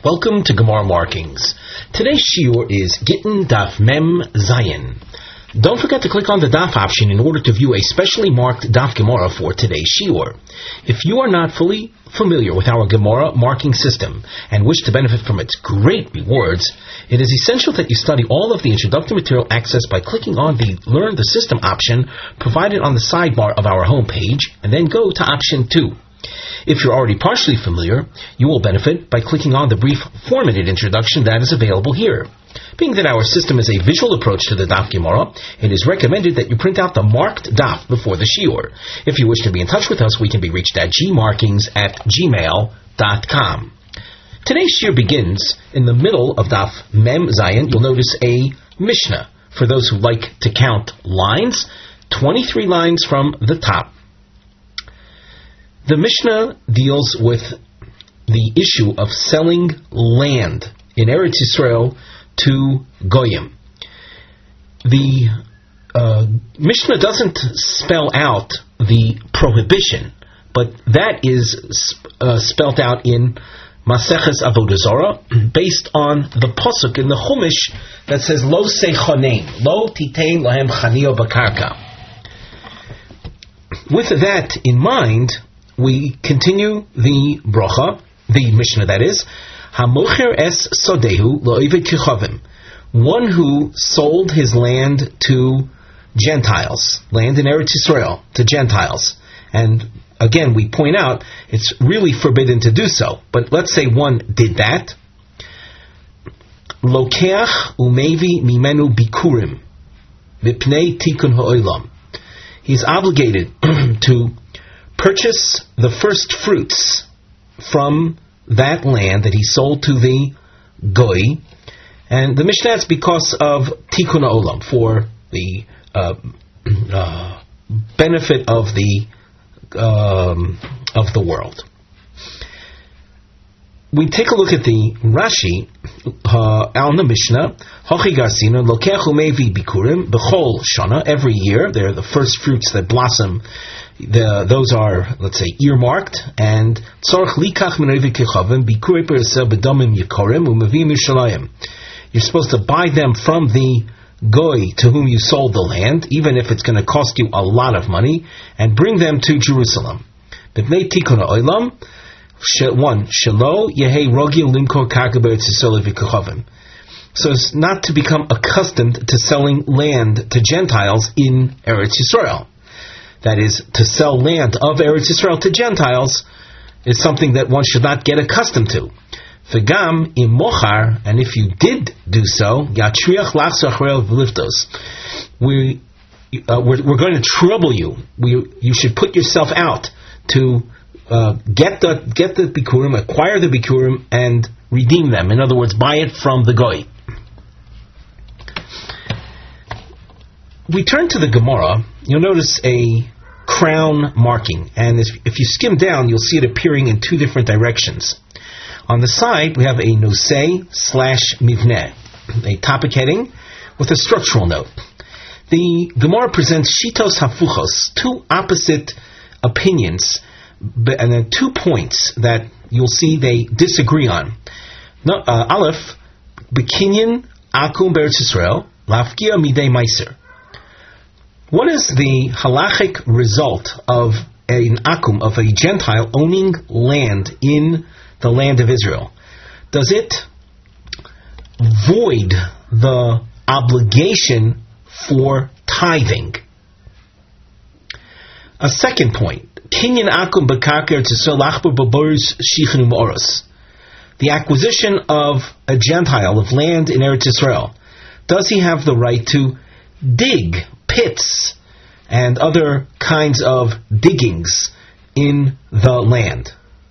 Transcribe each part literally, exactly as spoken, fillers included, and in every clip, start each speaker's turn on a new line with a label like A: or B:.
A: Welcome to Gemara Markings. Today's shiur is Gittin Daf Mem Zayin. Don't forget to click on the Daf option in order to view a specially marked Daf Gemara for today's shiur. If you are not fully familiar with our Gemara marking system and wish to benefit from its great rewards, it is essential that you study all of the introductory material accessed by clicking on the Learn the System option provided on the sidebar of our homepage, and then go to option two. If you're already partially familiar, you will benefit by clicking on the brief formatted introduction that is available here. Being that our system is a visual approach to the Daf Gemara, it is recommended that you print out the marked Daf before the shiur. If you wish to be in touch with us, we can be reached at gmarkings at gmail dot com. Today's shiur begins in the middle of Daf Mem Zayin. You'll notice a Mishnah. For those who like to count lines, twenty-three lines from the top. The Mishnah deals with the issue of selling land in Eretz Yisrael to Goyim. The uh, Mishnah doesn't spell out the prohibition, but that is uh, spelled out in Maseches Avodah Zarah, based on the pasuk in the Chumash that says Lo Seichonein, Lo Titein Lahem Chanio Bakarka. With that in mind, we continue the bracha, the Mishnah that is, Hamocher es sodehu lo'eved kichavim, one who sold his land to Gentiles, land in Eretz Yisrael, to Gentiles. And again, we point out, it's really forbidden to do so. But let's say one did that. Lokeach umevi mimenu bikurim, mipnei tikun ha'olam. He's obligated to purchase the first fruits from that land that he sold to the Goy. And the Mishnah is because of Tikkun Olam, for the uh, uh, benefit of the um, of the world. We take a look at the Rashi uh, on the Mishnah. Hochi Garsina Lokech Umevi Bikurim Bechol Shana. Every year, they're the first fruits that blossom. The, those are, let's say, earmarked, and tzorch likach menovid kechavim bikurei peresel bedomim yikorim umavim Yerushalayim. You're supposed to buy them from the goy to whom you sold the land, even if it's going to cost you a lot of money, and bring them to Jerusalem. B'nei tikun ha'olam, one shelo yehei rogil limkor karka beretz Yisrael v'kechavim. So as not to become accustomed to selling land to Gentiles in Eretz Yisrael. That is, to sell land of Eretz Yisrael to Gentiles is something that one should not get accustomed to. V'gam im mochar, and if you did do so, yatriach lachzor acharei v'liftos, we uh, we're, we're going to trouble you. We you should put yourself out to uh, get the get the bikurim, acquire the bikurim, and redeem them. In other words, buy it from the goy. We turn to the Gemara. You'll notice a crown marking, and if, if you skim down, you'll see it appearing in two different directions. On the side, we have a nosei slash mivneh, a topic heading with a structural note. The Gemara presents shitos hafuchos, two opposite opinions, and then two points that you'll see they disagree on. No, uh, Aleph, bekinyan akum beretz Yisrael, lafkia midei meiser. What is the halachic result of an akum, of a Gentile owning land in the land of Israel? Does it void the obligation for tithing? A second point, kinyan akum b'karka tzisrael lachbar b'boris shichenu ma'oros. The acquisition of a Gentile of land in Eretz Yisrael. Does he have the right to dig pits and other kinds of diggings in the land?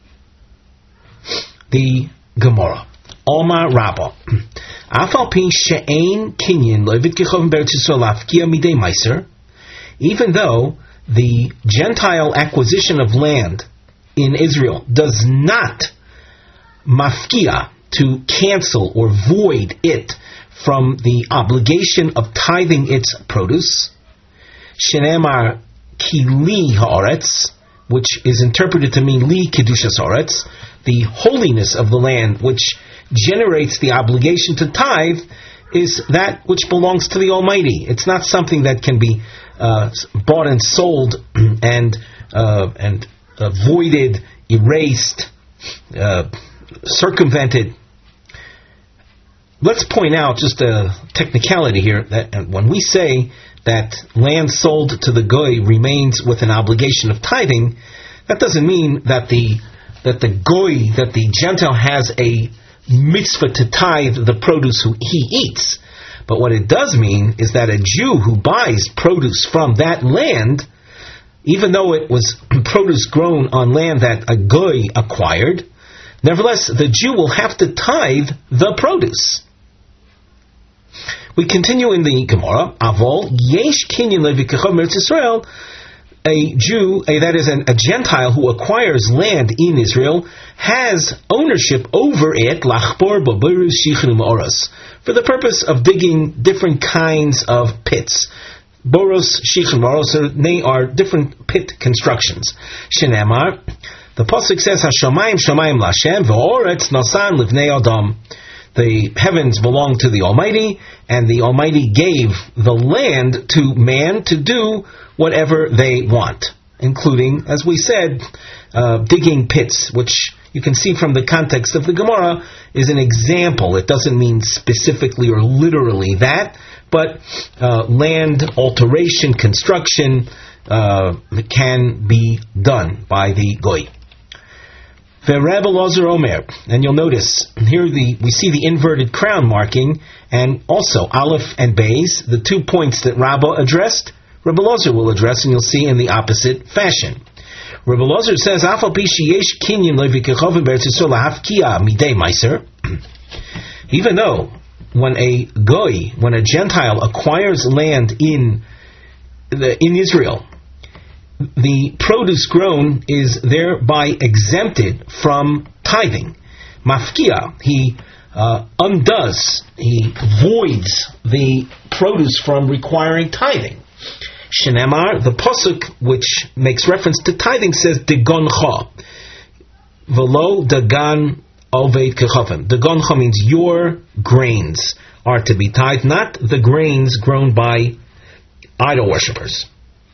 A: The Gemara. Alma Rabba. Afal pi she'ein kinyan lo'eved kechavim beretz Yisrael lafkia midei meiser. Even though the Gentile acquisition of land in Israel does not mafkia, to cancel or void it from the obligation of tithing its produce. Shenemar kili haaretz which is interpreted to mean li kedushas haaretz, the holiness of the land, which generates the obligation to tithe, is that which belongs to the Almighty. It's not something that can be uh, bought and sold and uh, and uh, voided, erased, uh, circumvented. Let's point out just a technicality here, that when we say that land sold to the goy remains with an obligation of tithing, that doesn't mean that the that the goy, that the Gentile has a mitzvah to tithe the produce who he eats. But what it does mean is that a Jew who buys produce from that land, even though it was produce grown on land that a goy acquired, nevertheless the Jew will have to tithe the produce. We continue in the Gemara. Avol yesh kinyan levikachov meretz Yisrael. A Jew, a, that is an, a Gentile who acquires land in Israel, has ownership over it, lachbor baburus shichin u'oros, for the purpose of digging different kinds of pits. Boros, shichin, u'oros, they are different pit constructions. Shenemar, the pasuk says, Hashamayim shamayim lashem v'oretz nasan livnei adam. The heavens belong to the Almighty, and the Almighty gave the land to man to do whatever they want, including, as we said, uh, digging pits, which you can see from the context of the Gemara is an example. It doesn't mean specifically or literally that, but uh, land alteration, construction uh, can be done by the goy. Rebbe Lozer Omer, and you'll notice here the we see the inverted crown marking, and also Aleph and Beis, the two points that Rabbah addressed, Rebbe Lozer will address, and you'll see in the opposite fashion. Rebbe Lozer says, "Afal pishi yesh kinyan levikachovim beretz Yisrael lahafkia midei meiser." Even though when a goy, when a Gentile acquires land in the, in Israel, the produce grown is thereby exempted from tithing. Mafkia, he uh, undoes, he voids the produce from requiring tithing. Shenemar, the pasuk which makes reference to tithing says, Degoncha. Velo dagan oved kechavim. Degoncha means your grains are to be tithed, not the grains grown by idol worshippers.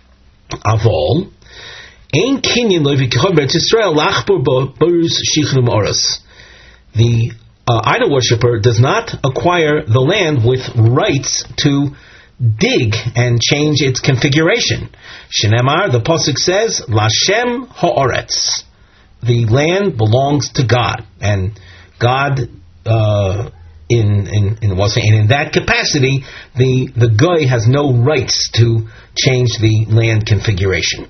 A: Avol, ein kinyan levikachov beretz Yisrael lachbor borus shichnum oros. The uh, idol worshipper does not acquire the land with rights to dig and change its configuration. Shenemar, the pasuk says, Lashem ha'oretz. The land belongs to God, and God uh, in in in what's and in that capacity, the the goy has no rights to change the land configuration.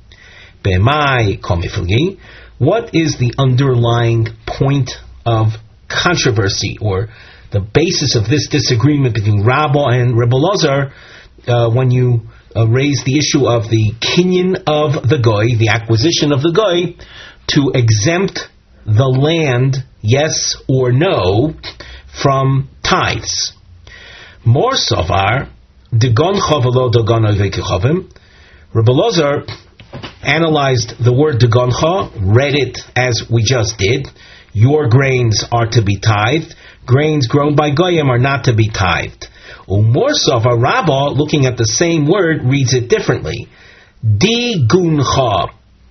A: B'mai komifilgi. What is the underlying point of controversy, or the basis of this disagreement between Rabbah and Rebbe Lozer uh, when you uh, raise the issue of the kinyan of the goy, the acquisition of the goy, to exempt the land, yes or no, from tithes? More sovar, Degon chavalo Degon ovekechavim. Rebbe Lozer analyzed the word Degoncha, read it as we just did. Your grains are to be tithed. Grains grown by goyim are not to be tithed. Umor sovar, Rabbah, looking at the same word, reads it differently. Diguncha.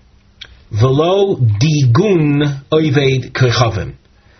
A: Velo digun oved kechavim.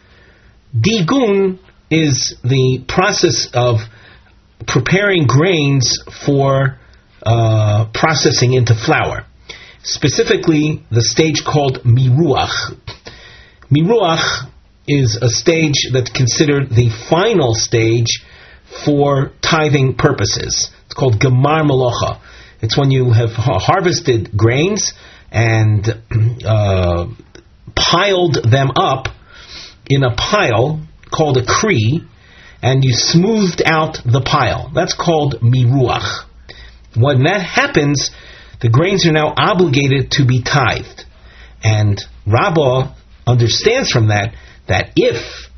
A: Digun is the process of preparing grains for uh, processing into flour. Specifically, the stage called miruach. Miruach is a stage that's considered the final stage for tithing purposes. It's called gemar malocha. It's when you have harvested grains and uh, piled them up in a pile called a kri, and you smoothed out the pile. That's called miruach. When that happens, the grains are now obligated to be tithed. And Rabbah understands from that that if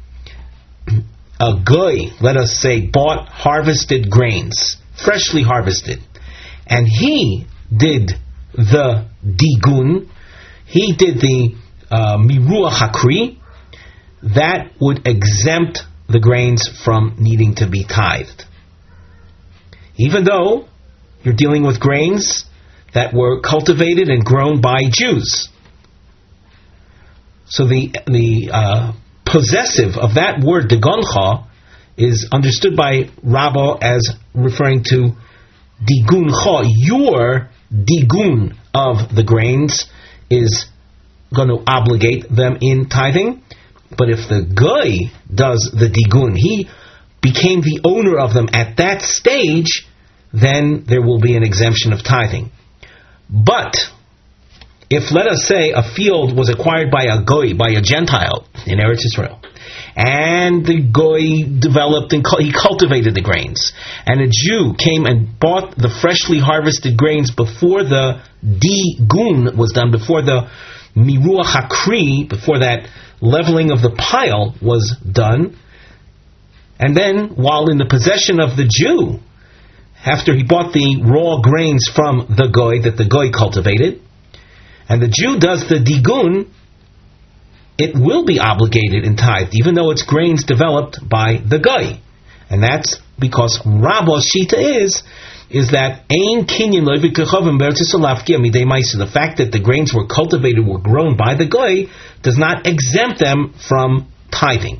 A: a goy, let us say, bought harvested grains, freshly harvested, and he did the digun, he did the uh, Miruah Hakri, that would exempt the grains from needing to be tithed. Even though you're dealing with grains that were cultivated and grown by Jews. So the the uh, possessive of that word, digoncha, is understood by Rabbah as referring to diguncha. Your digun of the grains is going to obligate them in tithing. But if the goy does the digun, he became the owner of them at that stage, then there will be an exemption of tithing. But if, let us say, a field was acquired by a goy, by a Gentile in Eretz Israel, and the goy developed and he cultivated the grains, and a Jew came and bought the freshly harvested grains before the digun was done, before the miruah hakri, before that leveling of the pile was done, and then while in the possession of the Jew, after he bought the raw grains from the goy that the goy cultivated, and the Jew does the digun, it will be obligated in tithe, even though it's grains developed by the goy. And that's because Rabbah's shita is is that ein kinyan lo v'kechavim be'eretz Yisrael lafkia midei ma'aser. The fact that the grains were cultivated, were grown by the goy, does not exempt them from tithing.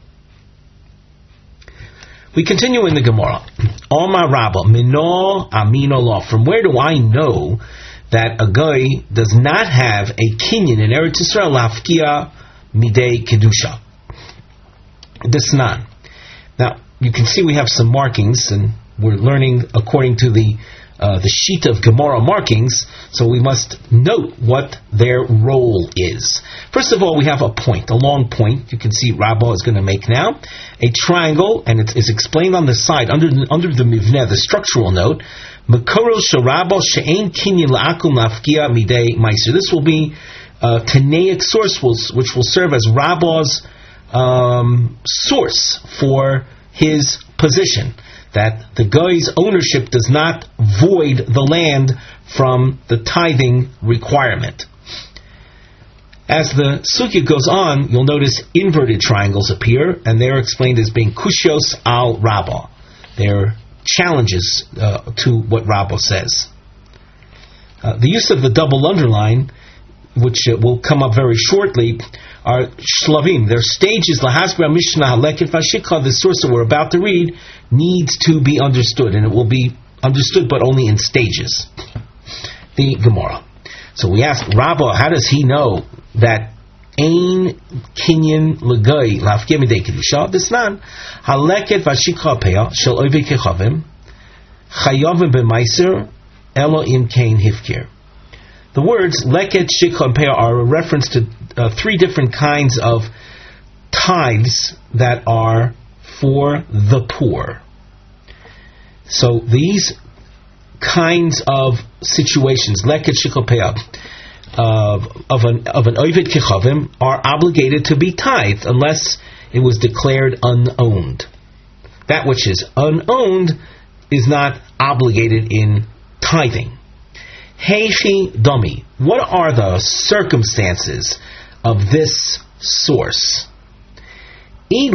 A: We continue in the Gemara. Omar Rabbah mino amino law. From where do I know that a goy does not have a kinyan in Eretz Yisrael lafkia midei kedusha? Desnan. Now you can see we have some markings, and we're learning according to the uh, the sheet of Gemara markings, so we must note what their role is. First of all, we have a point, a long point. You can see Rabbah is going to make now a triangle, and it is explained on the side under the, under the mivneh, the structural note. Makoro sharabah she'ein kinyan la'akum lafkia midei ma'aser. This will be a Tanaic source, which will serve as Rabbah's um, source for his position, that the guy's ownership does not void the land from the tithing requirement. As the sugya goes on, you'll notice inverted triangles appear, and they're explained as being kushos al Rabbah. They're challenges uh, to what Rabbah says. Uh, the use of the double underline, which uh, will come up very shortly, are shlavim. They're stages. Lahasbra Mishnah Haleket Vashikha, the source that we're about to read, needs to be understood, and it will be understood, but only in stages. The Gemara. So we ask Rabbah, how does he know that ein kinyan legoy lafkia midei kedusha? Desnan Haleket Vashikha peah shel ovei kechavim chayavim b'maiser elo im kain hifkir. The words leket, shikha, and peah are a reference to uh, three different kinds of tithes that are for the poor. So these kinds of situations, leket, shikha, peah, of of an of an oved kechavim, are obligated to be tithed unless it was declared unowned. That which is unowned is not obligated in tithing. Heichi Domi. What are the circumstances of this source? If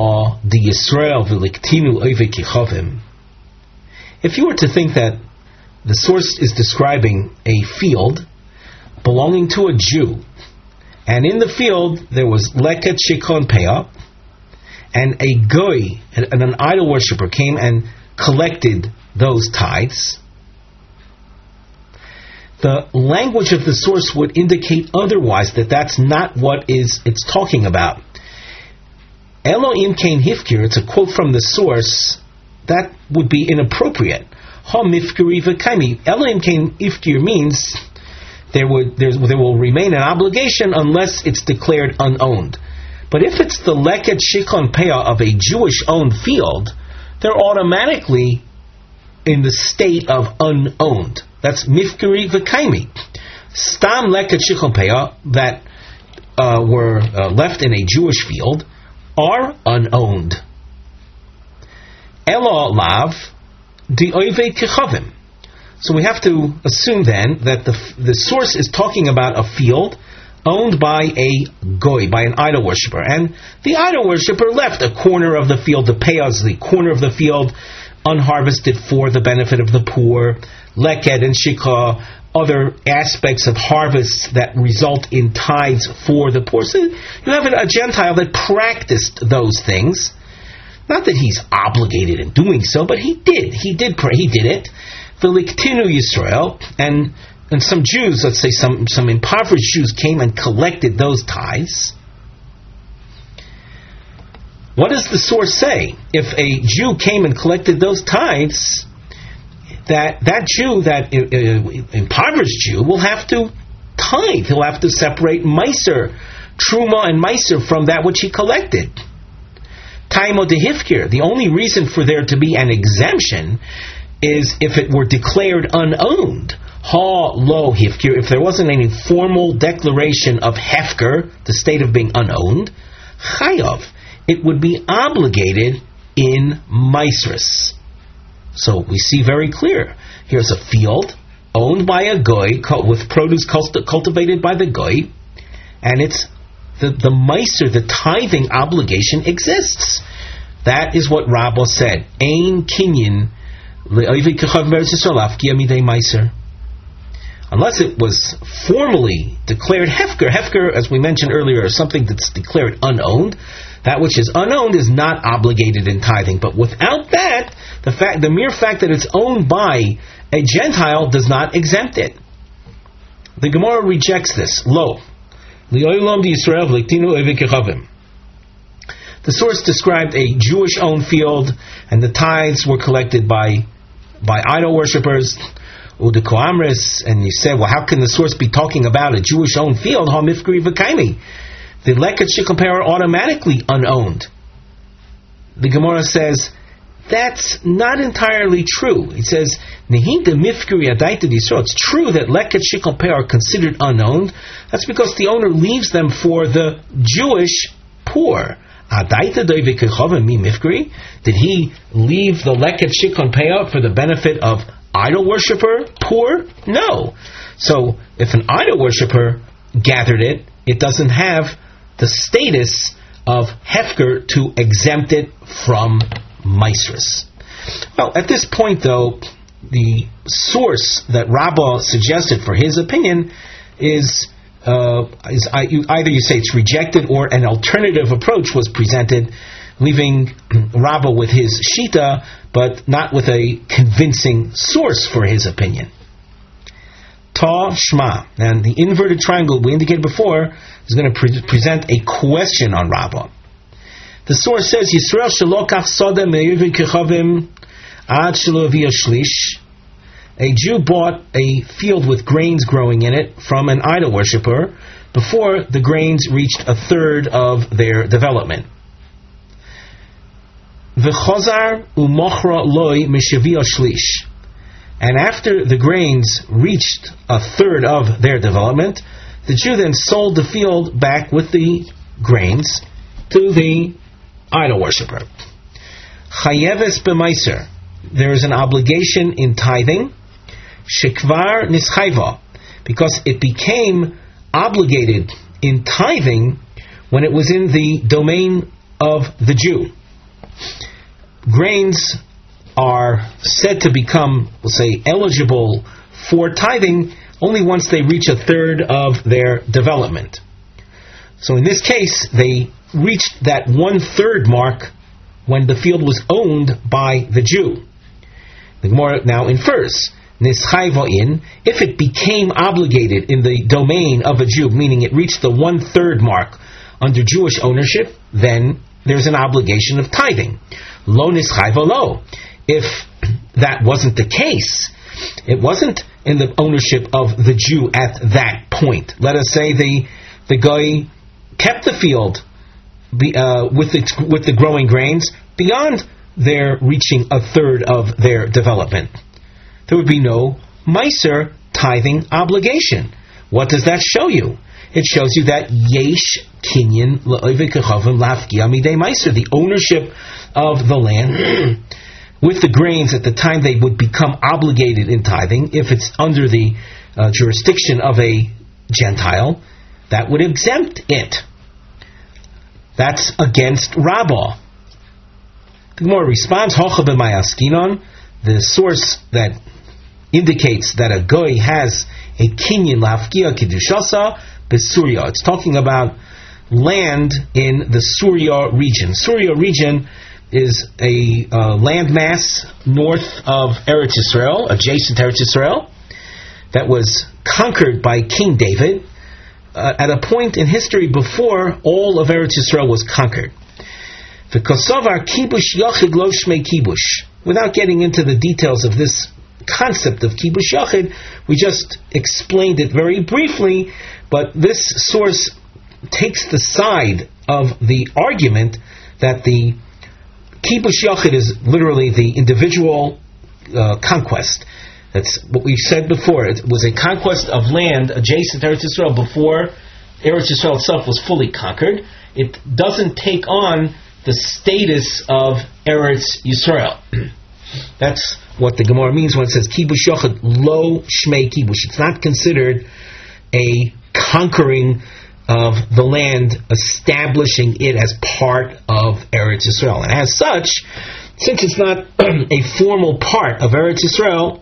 A: you were to think that the source is describing a field belonging to a Jew, and in the field there was leket, shikon, peah, and a goy, and an idol worshiper came and collected those tithes, the language of the source would indicate otherwise, that that's not what is it's talking about. Elohim kain hifkir, it's a quote from the source, that would be inappropriate. Ha mifkiri v'kaimi. Elohim kain hifkir means there would there will remain an obligation unless it's declared unowned. But if it's the leket, shikon, peah of a Jewish-owned field, they're automatically in the state of unowned. That's mifkiri v'kaimi. Stam leket, shikon, peah that uh, were uh, left in a Jewish field are unowned. Elo lav di oivei kechavim. So we have to assume then that the the source is talking about a field owned by a goy, by an idol worshiper. And the idol worshiper left a corner of the field, the peyaz, the corner of the field, unharvested for the benefit of the poor, leked and shikha, other aspects of harvests that result in tithes for the poor. So you have a Gentile that practiced those things. Not that he's obligated in doing so, but he did. He did pray. He did it. V'liktinu Yisrael, and and some Jews, let's say some, some impoverished Jews, came and collected those tithes. What does the source say? If a Jew came and collected those tithes, that that Jew, that uh, impoverished Jew, will have to tithe. He'll have to separate Meiser, Truma and Meiser from that which he collected. Taimo de Hifkir. The only reason for there to be an exemption is if it were declared unowned. Ha lo Hifkir. If there wasn't any formal declaration of Hefker, the state of being unowned, Chayav, it would be obligated in Meisris. So we see very clear. Here's a field owned by a goy with produce cultivated by the goy, and it's the the meiser, the tithing obligation exists. That is what Rabbah said. Ein kinyan le'oivei kechav beretz Yisrael afkia midei meiser. Unless it was formally declared hefker. Hefker, as we mentioned earlier, is something that's declared unowned. That which is unowned is not obligated in tithing. But without that, the fact, the mere fact that it's owned by a Gentile does not exempt it. The Gemara rejects this. Lo. The source described a Jewish-owned field, and the tithes were collected by by idol worshippers. Udekoamris, and you said, well, how can the source be talking about a Jewish-owned field? Ha mifkri v'kaimi. The leket shikapeh are automatically unowned. The Gemara says that's not entirely true. It says nehinda mifkri adaita d'Yisrael. It's true that leket shikapeh are considered unowned. That's because the owner leaves them for the Jewish poor. Adaita doivekechavim mi mifkri. Did he leave the leket shikapeh for the benefit of idol worshipper poor? No. So if an idol worshipper gathered it, it doesn't have the status of hefker to exempt it from meisrus. Well, at this point, though, the source that Rabbah suggested for his opinion is, uh, is either you say it's rejected or an alternative approach was presented, leaving Rabbah with his shita, but not with a convincing source for his opinion. Ta Shma. And the inverted triangle we indicated before is going to pre- present a question on Rabbah. The source says, Yisrael shelokach soda me'yivin kechavim ad shelo avia shlish. A Jew bought a field with grains growing in it from an idol worshipper before the grains reached a third of their development. V'chozar u'mochra loy mishavia shlish. And after the grains reached a third of their development, the Jew then sold the field back with the grains to the idol worshipper. Chayeves b'meiser. There is an obligation in tithing. Shekvar nischayva. Because it became obligated in tithing when it was in the domain of the Jew. Grains are said to become, we'll say, eligible for tithing only once they reach a third of their development. So in this case, they reached that one-third mark when the field was owned by the Jew. The Gemara now infers, nischayva in, if it became obligated in the domain of a Jew, meaning it reached the one-third mark under Jewish ownership, then there's an obligation of tithing. Lo nischayva lo. If that wasn't the case, it wasn't in the ownership of the Jew at that point. Let us say the the guy kept the field be, uh, with its with the growing grains beyond their reaching a third of their development. There would be no meiser tithing obligation. What does that show you? It shows you that yesh kinyan le'oivei kechavim lafkia midei meiser, the ownership of the land with the grains at the time they would become obligated in tithing, if it's under the uh, jurisdiction of a Gentile, that would exempt it. That's against Rabbah. The Gemara responds, Hocha b'mayaskinon, the source that indicates that a goy has a kinyan lafkia kidushasa b'Surya. It's talking about land in the Surya region. Surya region is a uh, landmass north of Eretz Yisrael, adjacent to Eretz Yisrael, that was conquered by King David uh, at a point in history before all of Eretz Yisrael was conquered. The Kosovar kibush yachid lo shmei kibush. Without getting into the details of this concept of kibush yachid, we just explained it very briefly, but this source takes the side of the argument that the kibush yachid is literally the individual uh, conquest. That's what we said before. It was a conquest of land adjacent to Eretz Yisrael before Eretz Yisrael itself was fully conquered. It doesn't take on the status of Eretz Yisrael. That's what the Gemara means when it says kibush yachid lo shmei kibush. It's not considered a conquering of the land, establishing it as part of Eretz Yisrael. And as such, since it's not a formal part of Eretz Yisrael,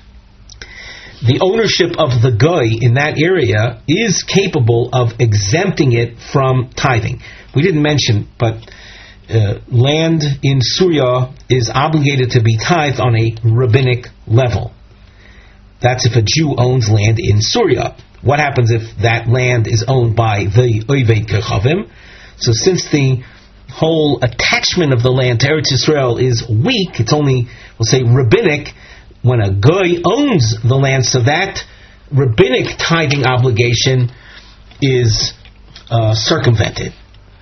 A: the ownership of the goy in that area is capable of exempting it from tithing. We didn't mention, but uh, land in Surya is obligated to be tithed on a rabbinic level. That's if a Jew owns land in Surya. What happens if that land is owned by the Oved Kechavim? So since the whole attachment of the land to Eretz Yisrael is weak, it's only, we'll say, rabbinic, when a goy owns the land, so that rabbinic tithing obligation is uh, circumvented.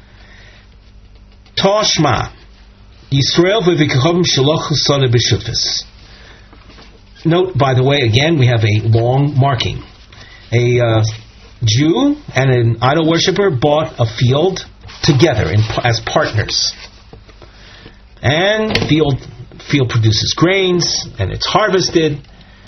A: Tashma Yisrael v'vikachavim shaloch sada b'shutfis. Note, by the way, again, we have a long marking. A uh, Jew and an idol worshiper bought a field together in, as partners, and the field field produces grains and it's harvested.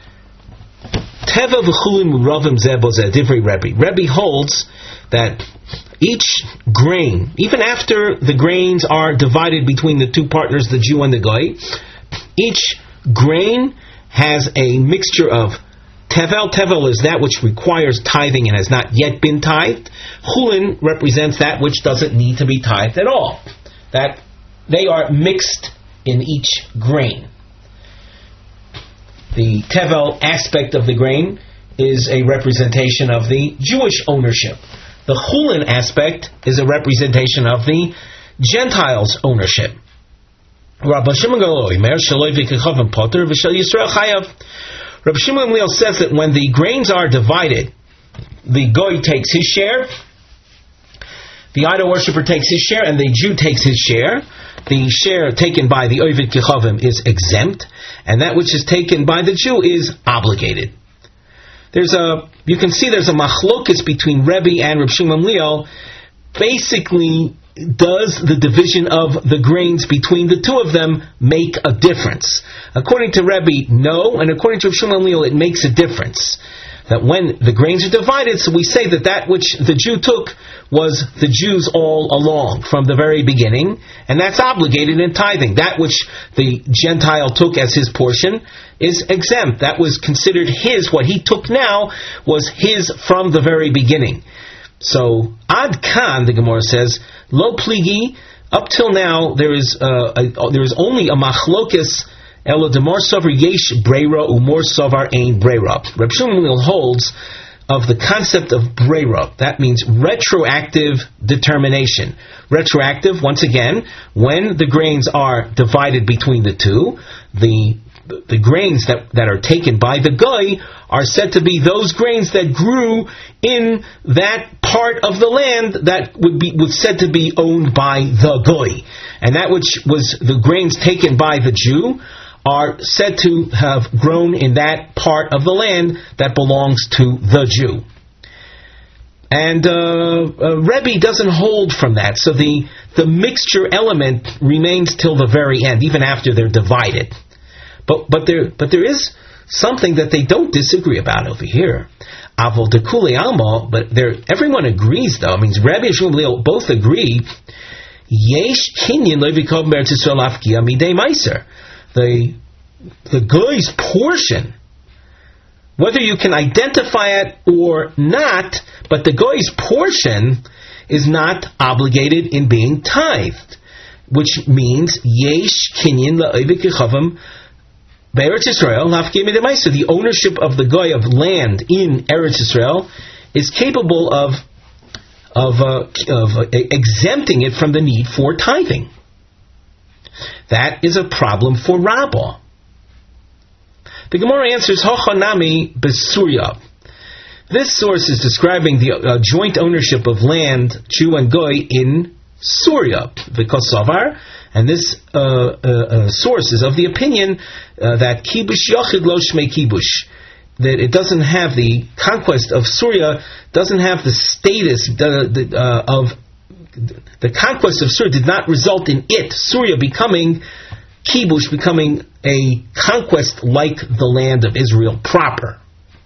A: Teva v'chulin muravim zebo zeh divrei Rebbe. Rebbe holds that each grain, even after the grains are divided between the two partners, the Jew and the goy, each grain has a mixture of tevel. Tevel is that which requires tithing and has not yet been tithed. Chulin represents that which doesn't need to be tithed at all. That they are mixed in each grain. The tevel aspect of the grain is a representation of the Jewish ownership. The chulin aspect is a representation of the Gentiles' ownership. Rabbi Shimon Gamliel says that when the grains are divided, the goy takes his share, the idol worshiper takes his share, and the Jew takes his share. The share taken by the Oved Kechavim is exempt, and that which is taken by the Jew is obligated. There's a, you can see there's a machlokus between Rebbe and Reb Shimon Gamliel. Basically, does the division of the grains between the two of them make a difference? According to Rebbe, no, and according to Reb Shimon Gamliel, it makes a difference. That when the grains are divided, so we say that that which the Jew took was the Jews all along, from the very beginning, and that's obligated in tithing. That which the Gentile took as his portion is exempt. That was considered his. What he took now was his from the very beginning. So, ad kan, the Gemara says, lo pligi, up till now, there is uh, a, there is only a machlokus. Elo demor sovar yesh breira umor sovar ein breira. Reb Shimon Gamliel holds of the concept of breira. That means retroactive determination. Retroactive, once again, when the grains are divided between the two, the the grains that, that are taken by the goy are said to be those grains that grew in that part of the land that would be was said to be owned by the goy. And that which was the grains taken by the Jew are said to have grown in that part of the land that belongs to the Jew. And uh, uh, Rebbe doesn't hold from that, so the the mixture element remains till the very end, even after they're divided. But but there but there is something that they don't disagree about over here. Avol dekule alma, but there everyone agrees though. I mean, Rebbe and Shmuel both agree. Yesh kinyan levikov be'eretz Yisrael afkia midei meiser. The the goy's portion, whether you can identify it or not, but the goy's portion is not obligated in being tithed, which means yesh kinyan levikichavim be'eretz Yisrael afkia midei meiser. The ownership of the goy of land in Eretz Yisrael is capable of of, uh, of uh, exempting it from the need for tithing. That is a problem for Rabbah. The Gemara answers, Hochanami besurya. This source is describing the uh, joint ownership of land, Jew and Goy, in Surya, the Kosovar, and this uh, uh, uh, source is of the opinion uh, that Kibush Yochid Lo Shmei Kibush, that it doesn't have the conquest of Surya, doesn't have the status the, the, uh, of the conquest of Surya did not result in it, Surya becoming Kibush, becoming a conquest like the land of Israel proper.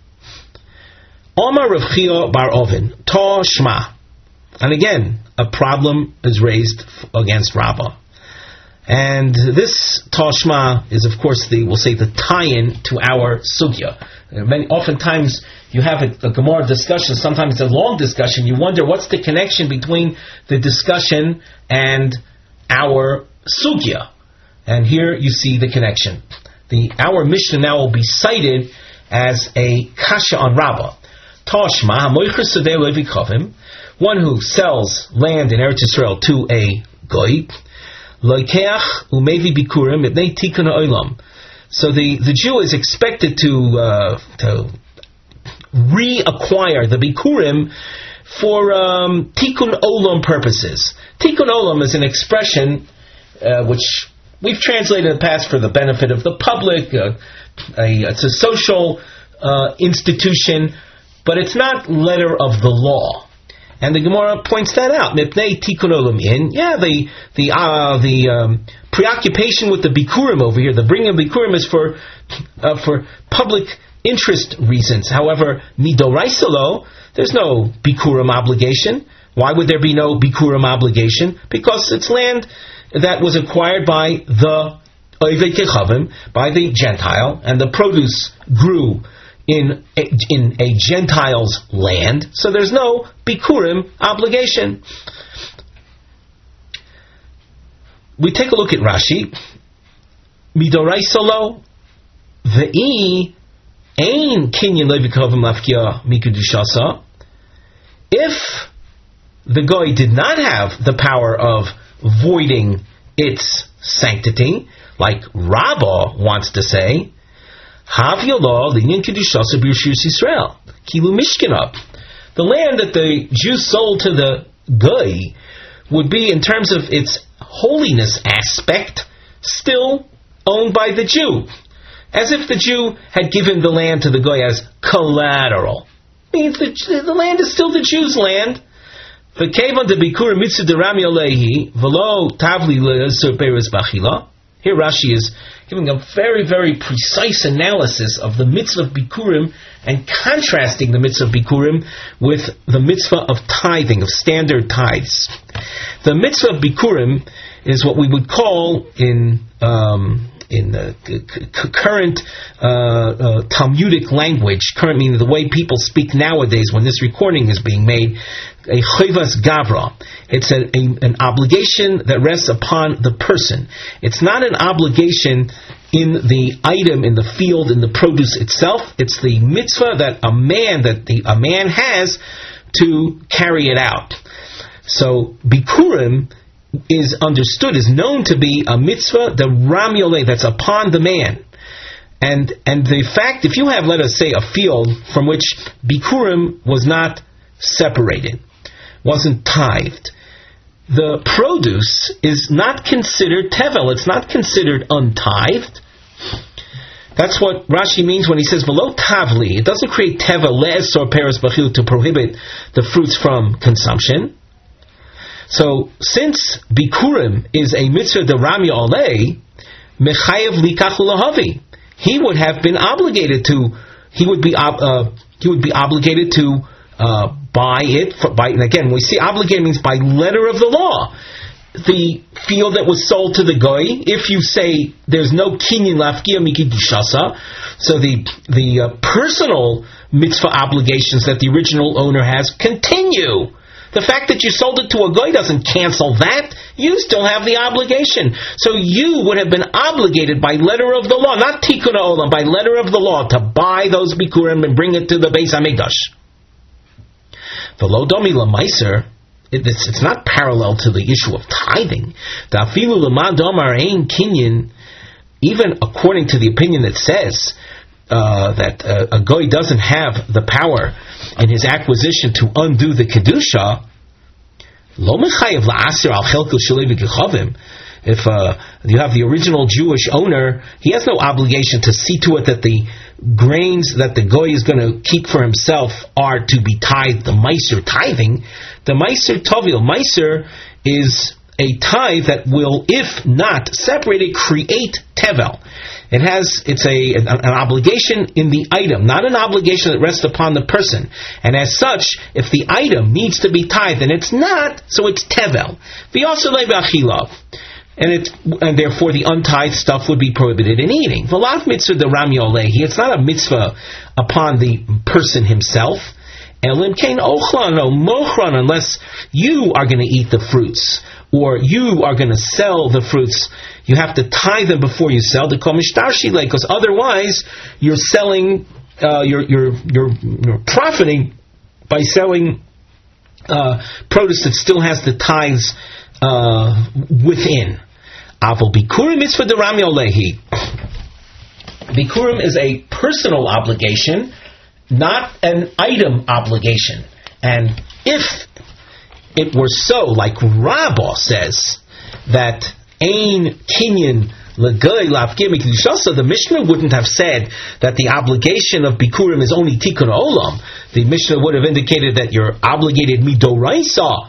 A: Omar Rav Chia bar Ovin, Ta Shma. And again, a problem is raised against Rabbah. And this Tashma is, of course, the we'll say the tie-in to our sugya. Many, oftentimes, you have a, a Gemara discussion. Sometimes it's a long discussion. You wonder what's the connection between the discussion and our sugya. And here you see the connection. The our Mishnah now will be cited as a kasha on Rabbah. Tashma hamoicher sadeh levikavim, one who sells land in Eretz Yisrael to a goy. So the, the Jew is expected to uh, to reacquire the bikurim for um, tikkun olam purposes. Tikkun olam is an expression uh, which we've translated in the past for the benefit of the public. Uh, a, it's a social uh, institution, but it's not letter of the law. And the Gemara points that out. Mipnei tikkun olam in. Yeah, the the uh, the um, preoccupation with the bikurim over here, the bringing of bikurim is for uh, for public interest reasons. However, midoraisa lo, there's no bikurim obligation. Why would there be no bikurim obligation? Because it's land that was acquired by the oived kechavim, by the Gentile, and the produce grew in a, in a Gentile's land, so there's no bikurim obligation. We take a look at Rashi. Midoraisa lo ve'i ein kinyan levikavim lafkia mikudushasa. If the goy did not have the power of voiding its sanctity, like Rabbah wants to say, the land that the Jew sold to the goy would be, in terms of its holiness aspect, still owned by the Jew, as if the Jew had given the land to the goy as collateral. Means the, the land is still the Jew's land. Here Rashi is giving a very, very precise analysis of the mitzvah of Bikurim and contrasting the mitzvah of Bikurim with the mitzvah of tithing, of standard tithes. The mitzvah of Bikurim is what we would call in um, in the c- c- current uh, uh, Talmudic language, current meaning the way people speak nowadays when this recording is being made, a chayvas gavra. It's a, a, an obligation that rests upon the person. It's not an obligation in the item, in the field, in the produce itself. It's the mitzvah that a man that the, a man has to carry it out. So Bikurim is understood, is known to be a mitzvah, the Ramioleh, that's upon the man. And and the fact, if you have, let us say, a field from which Bikurim was not separated, wasn't tithed, the produce is not considered tevel, it's not considered untithed. That's what Rashi means when he says below tavli. It doesn't create teva le'esor peres b'chil to prohibit the fruits from consumption. So since bikurim is a mitzvah de ramya olei, mechayev likach lahavi, he would have been obligated to. He would be uh, he would be obligated to uh, buy it. For, by, and again, when we see obligated means by letter of the law. The field that was sold to the goy, if you say there's no kinyan lafkia mikidishasa, so the the uh, personal mitzvah obligations that the original owner has continue. The fact that you sold it to a goy doesn't cancel that. You still have the obligation. So you would have been obligated by letter of the law, not tikkun olam, by letter of the law, to buy those bikurim and bring it to the Beis Hamikdash. V'lo domi l'maiser. It's, it's not parallel to the issue of tithing. Even according to the opinion that says uh, that uh, a goy doesn't have the power in his acquisition to undo the kedusha, if uh, you have the original Jewish owner, he has no obligation to see to it that the grains that the goy is going to keep for himself are to be tithed, the meiser tithing. The meiser tovil, meiser is a tithe that will, if not separated, create tevel. It has, it's a an, an obligation in the item, not an obligation that rests upon the person. And as such, if the item needs to be tithed and it's not, so it's tevel. V'yaseh le'b'achila. And it, and therefore the untithed stuff would be prohibited in eating. V'lav mitzvah de ramya olehi. It's not a mitzvah upon the person himself. Elim kain ochlan o mochran, unless you are going to eat the fruits or you are going to sell the fruits. You have to tithe them before you sell the kol mishtar shilei, because otherwise you're selling, uh, you're you're you're you're profiting by selling uh, produce that still has the tithes Uh, within. Aval bikurim mitzvah de ramya olehi. Bikurim is a personal obligation, not an item obligation. And if it were so, like Rabbah says, that ein kinyan legoy lafkim mikdishasa, the Mishnah wouldn't have said that the obligation of bikurim is only tikkun olam. The Mishnah would have indicated that you're obligated midoraisa.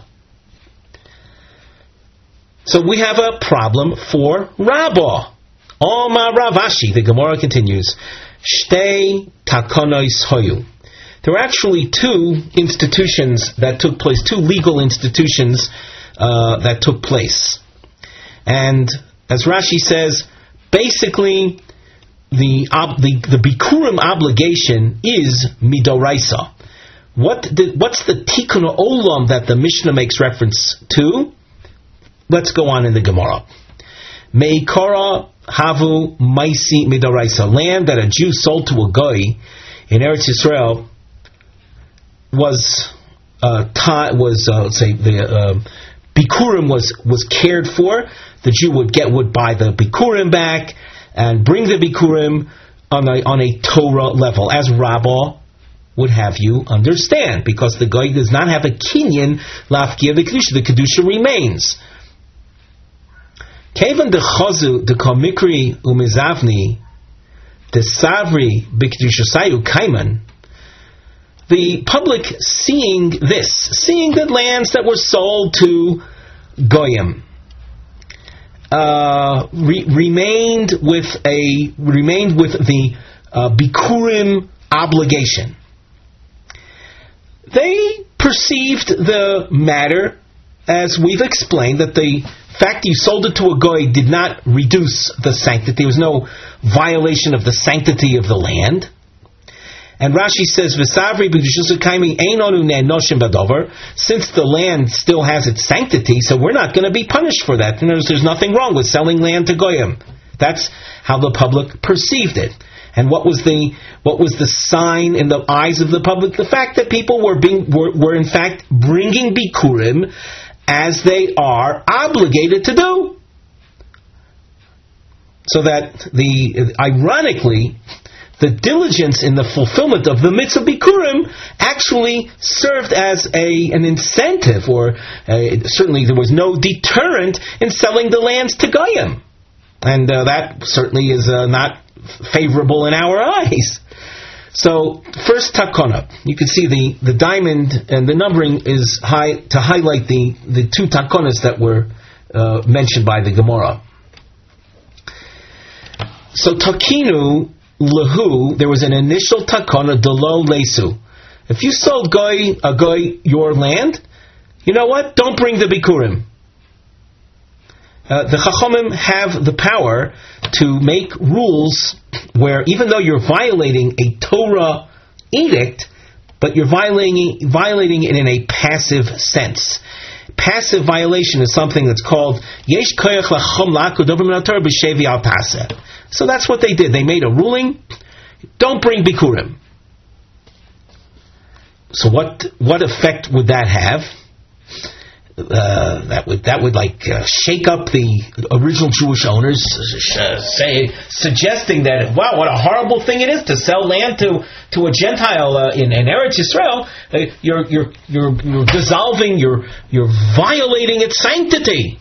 A: So we have a problem for Rabbah. Omar Ravashi, the Gemara continues, Shtei takonos hoyu. There were actually two institutions that took place, two legal institutions uh, that took place. And as Rashi says, basically the ob- the, the Bikurim obligation is midoraisa. What the, what's the tikkun olam that the Mishnah makes reference to? Let's go on in the Gemara. Meikara havu maisi midoraisa. Land that a Jew sold to a goy in Eretz Yisrael was uh, ta- was uh, let's say the uh, bikurim was was cared for. The Jew would get would buy the bikurim back and bring the bikurim on a on a Torah level, as Rabbah would have you understand, because the goy does not have a kinyan lafkia the kedusha. The kedusha remains. Kevan de chazu de komikri umizavni de savri b'kedushasayu kaiman. The public seeing this, seeing that lands that were sold to goyim uh, re- remained with a remained with the uh, bikurim obligation. They perceived the matter, as we've explained, that the fact you sold it to a goy did not reduce the sanctity. There was no violation of the sanctity of the land. And Rashi says, "V'savri b'kedushasayu ein onu ne'noshim b'davar." Since the land still has its sanctity, so we're not going to be punished for that. And there's, there's nothing wrong with selling land to goyim. That's how the public perceived it. And what was the what was the sign in the eyes of the public? The fact that people were being were, were in fact bringing bikurim as they are obligated to do. So that the ironically, the diligence in the fulfillment of the mitzvah bikurim actually served as a an incentive, or a, certainly there was no deterrent in selling the lands to goyim, and uh, that certainly is uh, not favorable in our eyes. So, first takana. You can see the, the diamond and the numbering is high to highlight the, the two takonas that were uh, mentioned by the Gemara. So, takinu lahu, there was an initial takana, delo lesu. If you sold goy, a goy your land, you know what? Don't bring the bikurim. Uh, the Chachamim have the power to make rules where even though you're violating a Torah edict, but you're violating, violating it in a passive sense. Passive violation is something that's called Yesh Koyach Lachom Laku Dover Min HaTorah B'Shevi Al Taseh. So that's what they did. They made a ruling, don't bring bikurim. So what what effect would that have? Uh, that would that would like uh, shake up the original Jewish owners, uh, say suggesting that wow, what a horrible thing it is to sell land to to a Gentile uh, in, in Eretz Yisrael. Uh, you're you're you're you're dissolving, you're you're violating its sanctity.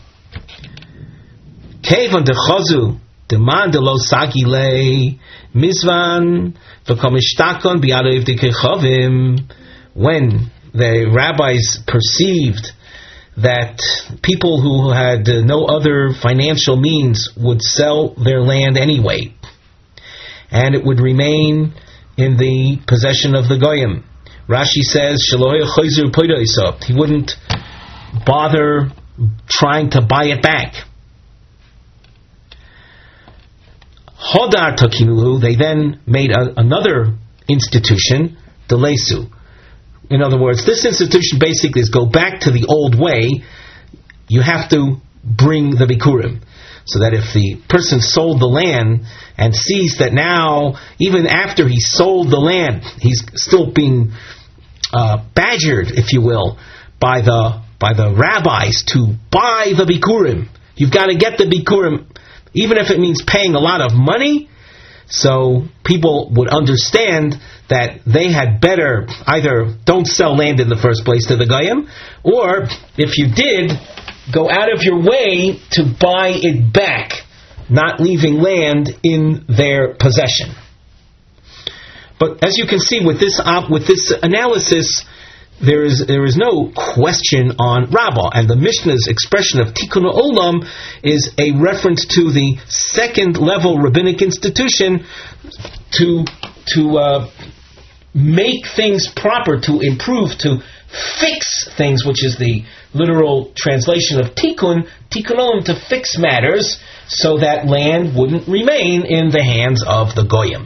A: Kevan dechazu demand lo sagile mizvan v'komishtakon bi'arev dekechavim. When the rabbis perceived that people who had uh, no other financial means would sell their land anyway, and it would remain in the possession of the goyim. Rashi says, he wouldn't bother trying to buy it back. Hodar Takinulu, they then made a, another institution, Delesu. In other words, this institution basically is go back to the old way. You have to bring the bikurim. So that if the person sold the land and sees that now, even after he sold the land, he's still being uh, badgered, if you will, by the by the rabbis to buy the bikurim. You've got to get the bikurim, even if it means paying a lot of money. So people would understand that they had better either don't sell land in the first place to the Goyim, or if you did, go out of your way to buy it back, not leaving land in their possession. But as you can see with this op- with this analysis, there is there is no question on Rabbah, and the Mishnah's expression of Tikkun Olam is a reference to the second level rabbinic institution to to uh, make things proper, to improve, to fix things, which is the literal translation of Tikkun, Tikkun Olam, to fix matters so that land wouldn't remain in the hands of the Goyim.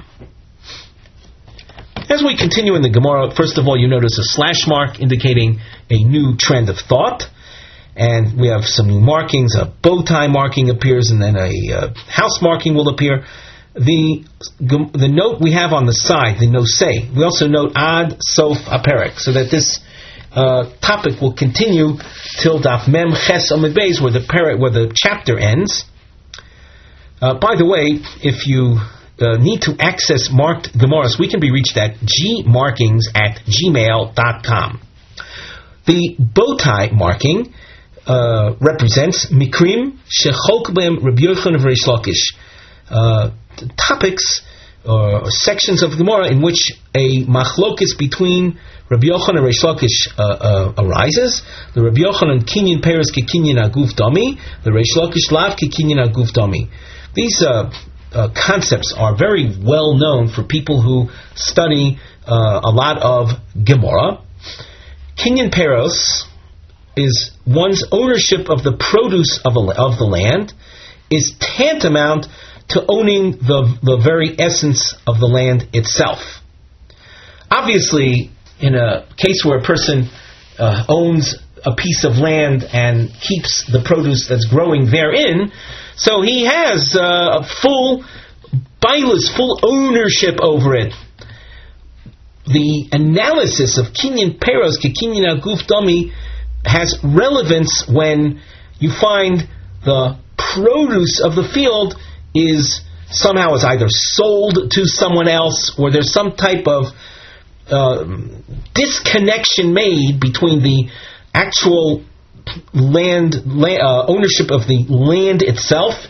A: As we continue in the Gemara, first of all, you notice a slash mark indicating a new trend of thought. And we have some new markings. A bow tie marking appears, and then a uh, house marking will appear. The the note we have on the side, the nosei, we also note ad sof aperek, so that this uh, topic will continue till daf mem ches amid beis, where the perek, where the chapter ends. Uh, by the way, if you Uh, need to access marked Gemaras, we can be reached at gmarkings at gmail dot com. The bow tie marking uh, represents Mikrim Shecholk B'hem Rabbi Yochanan v'Reish Lakish, uh, topics or uh, sections of Gemara in which a machlokis between Rabbi Yochanan and Reish Lakish uh, uh, arises. The Rabbi Yochanan kinyan peres ke kinyan aguf dami, the Reish Lakish lav ke kinyan aguf dami. These uh, Uh, concepts are very well known for people who study uh, a lot of Gemara. Kinyan Peros is one's ownership of the produce of, a, of the land is tantamount to owning the, the very essence of the land itself. Obviously, in a case where a person uh, owns a piece of land and keeps the produce that's growing therein, so he has uh, a full bailus, full ownership over it. The analysis of kinyan peros ke kinyan aguf dami has relevance when you find the produce of the field is somehow is either sold to someone else, or there's some type of uh, disconnection made between the actual land, land uh, ownership of the land itself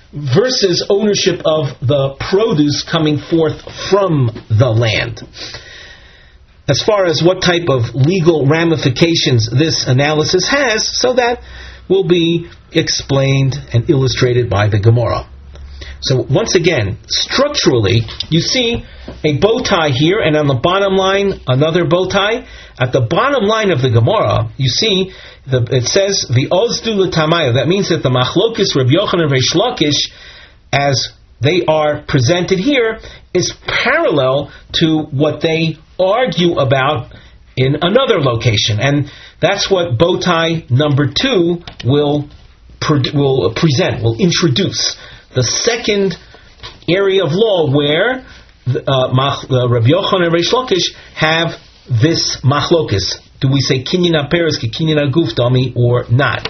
A: versus ownership of the produce coming forth from the land. As far as what type of legal ramifications this analysis has, so that will be explained and illustrated by the Gemara. So once again, structurally, you see a bow tie here, and on the bottom line, another bow tie. At the bottom line of the Gemara, you see, the, it says, the Ozdu l'tamaya. That means that the Machlokis, Rabbi Yochanan, and Reish Lakish, as they are presented here, is parallel to what they argue about in another location. And that's what bow tie number two will, pre- will present, will introduce. The second area of law where uh, Mach, uh, Rabbi Yochanan and Reish Lakish have this machlokis. Do we say kinyan haperes ki kinyan haguf dami or not?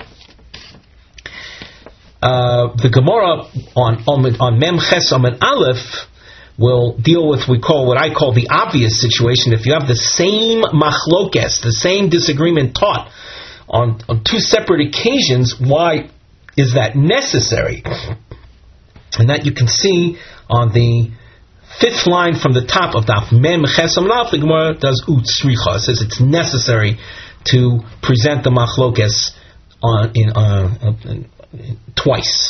A: Uh, the Gemara on on, on Mem Ches Amud Aleph will deal with we call what I call the obvious situation. If you have the same machlokes, the same disagreement taught on, on two separate occasions, why is that necessary? And that you can see on the fifth line from the top of Daf Mem Ches Amud Aleph. The Gemara does utzricha. It says it's necessary to present the machlokes on in uh, uh, twice.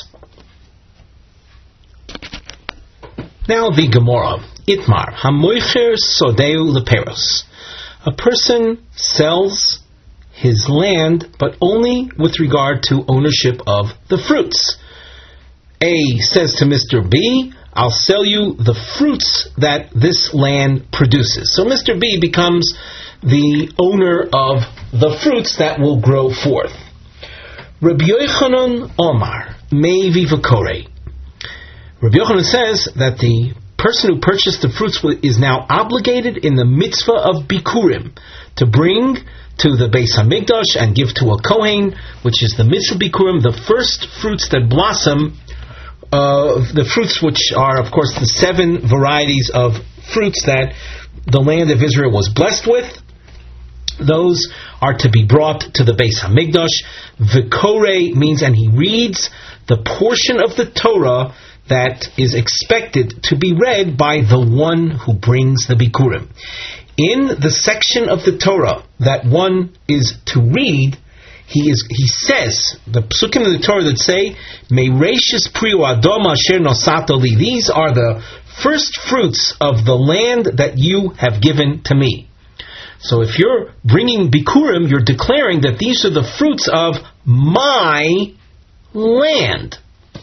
A: Now the Gemara Itmar Hamoicher Sodeu Leperos. A person sells his land, but only with regard to ownership of the fruits. A says to Mister B, I'll sell you the fruits that this land produces. So Mister B becomes the owner of the fruits that will grow forth. Rabbi Yochanan Omar, Mevi V'Korei. Rabbi Yochanan says that the person who purchased the fruits is now obligated in the mitzvah of Bikurim to bring to the Beis Hamikdash and give to a Kohen, which is the mitzvah Bikurim, the first fruits that blossom. Uh, the fruits which are, of course, the seven varieties of fruits that the land of Israel was blessed with. Those are to be brought to the Beis Hamikdash. V'korei means, and he reads the portion of the Torah that is expected to be read by the one who brings the Bikurim. In the section of the Torah that one is to read, He is. He says the psukim of the Torah that say Meireshis priu adom asher nosatoli. These are the first fruits of the land that you have given to me. So if you're bringing bikurim, you're declaring that these are the fruits of my land.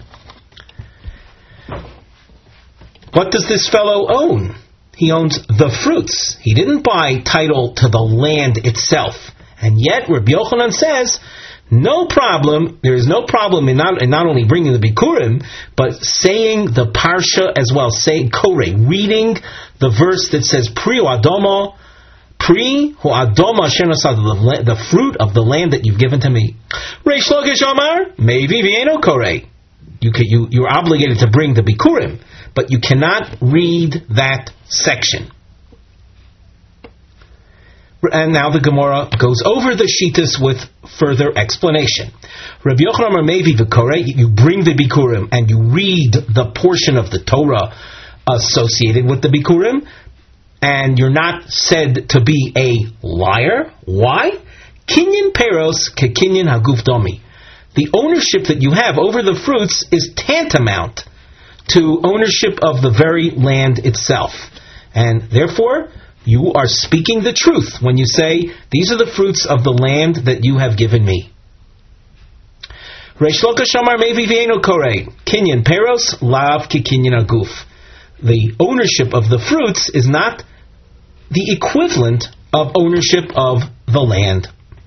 A: What does this fellow own? He owns the fruits. He didn't buy title to the land itself. And yet, Rabbi Yochanan says, no problem, there is no problem in not, in not only bringing the Bikurim, but saying the Parsha as well, saying Koreh, reading the verse that says, Pri hu Adoma, Pri hu Adoma asher nasad, the fruit of the land that you've given to me. Reish Lakish Amar, Mevi v'eno Koreh. You can, you, you're obligated to bring the Bikurim, but you cannot read that section. And now the Gemara goes over the Shitas with further explanation. Rabbi Yochanan Mevi v'Korei, you bring the Bikurim and you read the portion of the Torah associated with the Bikurim, and you're not said to be a liar. Why? Kinyan peros ke kinyan haguf domi. The ownership that you have over the fruits is tantamount to ownership of the very land itself. And therefore, you are speaking the truth when you say, these are the fruits of the land that you have given me. Reish Lakish Amar Mevi v'eno Korei, Kinyan Peros, Lav ki Kinyan Aguf. The ownership of the fruits is not the equivalent of ownership of the land.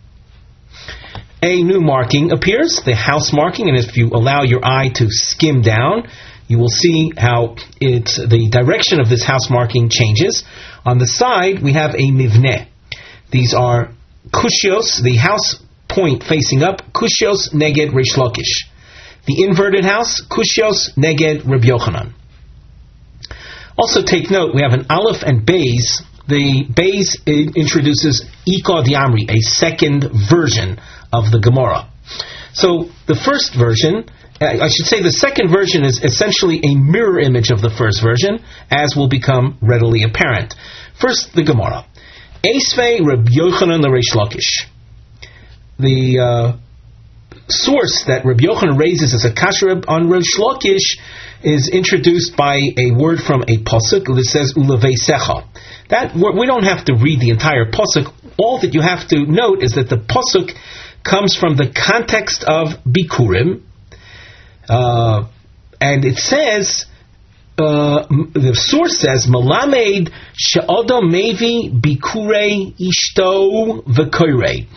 A: A new marking appears, the house marking, and if you allow your eye to skim down, you will see how it's, the direction of this house marking changes. On the side, we have a mivneh. These are kushios, the house point facing up, kushios neged Reish Lakish. The inverted house, kushios neged Rabbi Yochanan. Also take note, we have an aleph and beis. The beis introduces Ika Diamri, a second version of the Gemara. So the first version I should say the second version is essentially a mirror image of the first version, as will become readily apparent. First, the Gemara. Esvei Reb Yochanan l'Reish Lakish. The uh, source that Reb Yochanan raises as a kasher on Reish Lakish is introduced by a word from a pasuk that says Ulaveisecha. That we don't have to read the entire pasuk. All that you have to note is that the pasuk comes from the context of Bikurim. Uh, and it says, uh, the source says, Malamed she'adam mevi bikurei ishto v'koirei.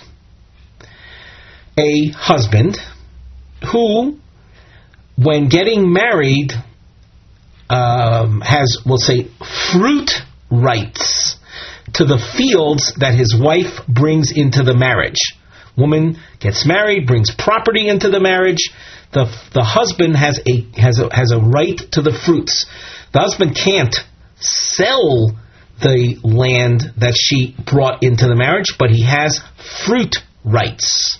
A: A husband who, when getting married, um, has, we'll say, fruit rights to the fields that his wife brings into the marriage. Woman gets married, brings property into the marriage. The the husband has a has a has a right to the fruits. The husband can't sell the land that she brought into the marriage, but he has fruit rights.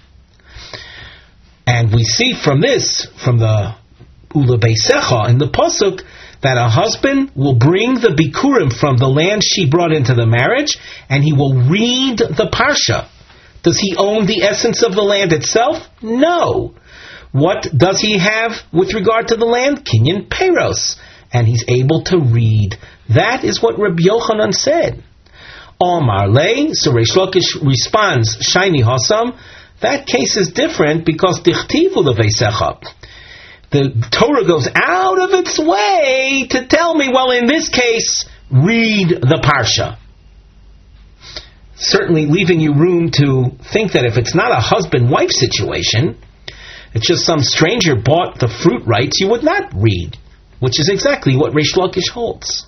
A: And we see from this, from the Ula Beisecha in the pasuk, that a husband will bring the bikurim from the land she brought into the marriage, and he will read the parsha. Does he own the essence of the land itself? No. What does he have with regard to the land? Kinyan Peros. And he's able to read. That is what Rabbi Yochanan said. Omar Lei, so Reish Lakish responds, Shaini Hasam, that case is different because Dichtivu Leveisecha. The Torah goes out of its way to tell me, well, in this case, read the Parsha. Certainly leaving you room to think that if it's not a husband-wife situation, it's just some stranger bought the fruit rights, you would not read, which is exactly what Reish Lakish holds.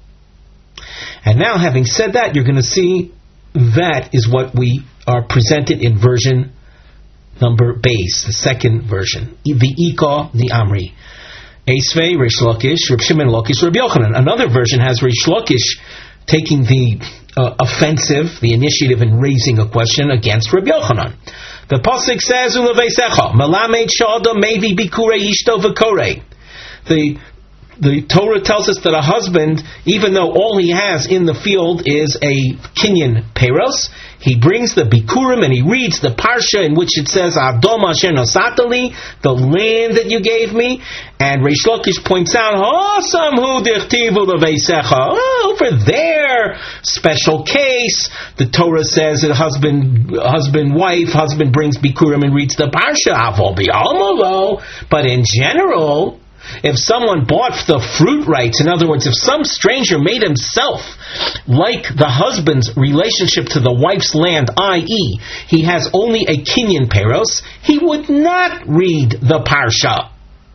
A: And now, having said that, you're going to see that is what we are presented in version number base, the second version. The Ika, the Amri. Esvei, Reish Lakish, Reb Shimon Lakish, Reb Yochanan. Another version has Reish Lakish taking the uh, offensive, the initiative in raising a question against Reb Yochanan. The pasuk says, "Ulaveisecha, Melamed Shadam Mevi Bikurei Ishto V'Korei." The the Torah tells us that a husband, even though all he has in the field is a kinyan peros, he brings the bikurim and he reads the parsha in which it says, "Adom asher nosatali," the land that you gave me. And Reish Lakish points out, "Hosam hu dichtivu leveisecha." Oh, over there, special case. The Torah says that husband, husband, wife, husband brings bikurim and reads the parsha. Avol bi'almalo. But in general, if someone bought the fruit rights, in other words, if some stranger made himself like the husband's relationship to the wife's land, that is, he has only a kinyan peros, he would not read the parsha.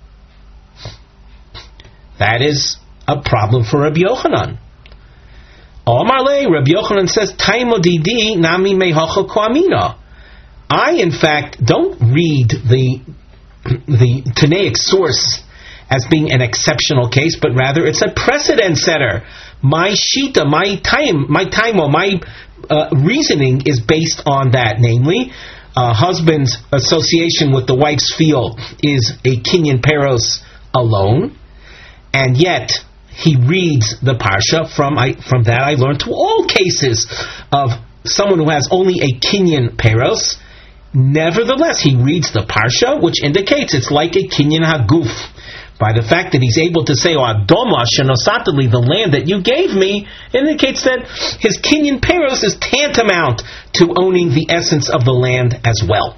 A: That is a problem for Rabbi Yochanan. Omar le, Rabbi Yochanan says, Taimo didi nami mehacha koamina. I, in fact, don't read the the Tanaic source as being an exceptional case, but rather it's a precedent setter. My shita, my time, my time, or my uh, reasoning is based on that. Namely, a husband's association with the wife's field is a kinyan peros alone, and yet he reads the parsha. From I, from that I learned to all cases of someone who has only a kinyan peros. Nevertheless, he reads the parsha, which indicates it's like a kinyan haguf. By the fact that he's able to say, "O Adoma shenosatali," the land that you gave me, indicates that his kinyan peros is tantamount to owning the essence of the land as well.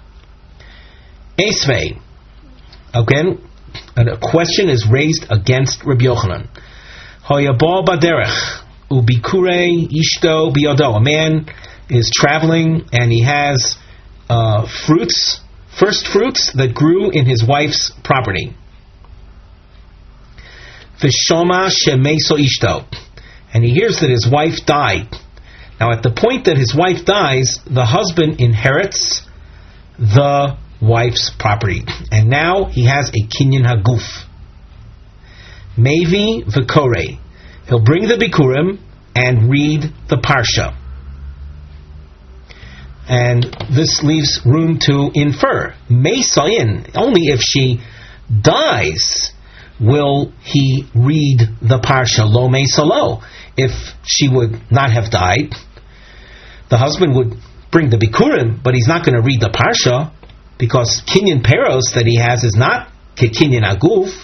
A: Esvei. Again, a question is raised against Rabbi Yochanan. Hoyabal baderech ubikurei ishto biyado. A man is traveling and he has uh, fruits, first fruits that grew in his wife's property. V'shoma shemeiso ishto, and he hears that his wife died. Now, at the point that his wife dies, the husband inherits the wife's property, and now he has a kinyan haguf. Mevi v'korei, he'll bring the bikurim and read the parsha. And this leaves room to infer. Meisayin, only if she dies will he read the Parsha. Lo Meisalo. If she would not have died, the husband would bring the Bikurim, but he's not going to read the Parsha, because Kinyan Peros that he has is not Kinyan Aguf.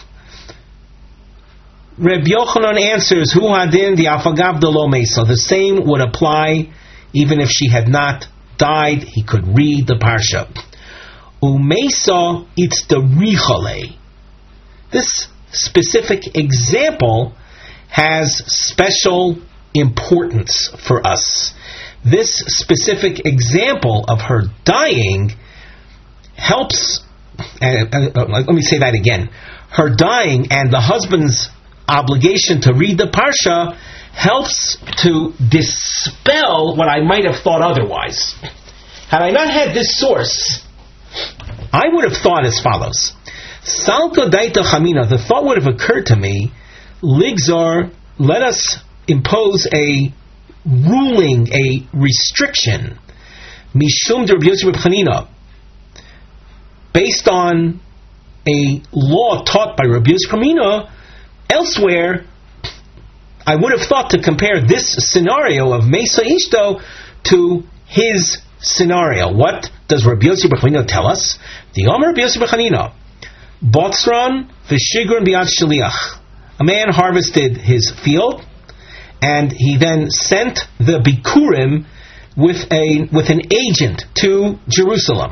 A: Reb Yochanan answers, Hu Hadin the Afagav de Lo Meisa. The same would apply even if she had not died, he could read the Parsha. Umeisa, it's the Richale. This specific example has special importance for us. This specific example of her dying helps, uh, uh, let me say that again, her dying and the husband's obligation to read the Parsha helps to dispel what I might have thought otherwise. Had I not had this source, I would have thought as follows. Salka daita chamina, the thought would have occurred to me, Ligzar, let us impose a ruling, a restriction, Mishum de Rabbi Yossi Bar Chanina, based on a law taught by Rabbi Yossi Bar Chanina. Elsewhere, I would have thought to compare this scenario of Meisa Ishto to his scenario. What does Rabbi Yossi Bar Chanina tell us? The Omer Rabbi Yossi Bar Chanina, Botzran v'shigron bi'ad shliach. A man harvested his field, and he then sent the Bikurim with a with an agent to Jerusalem.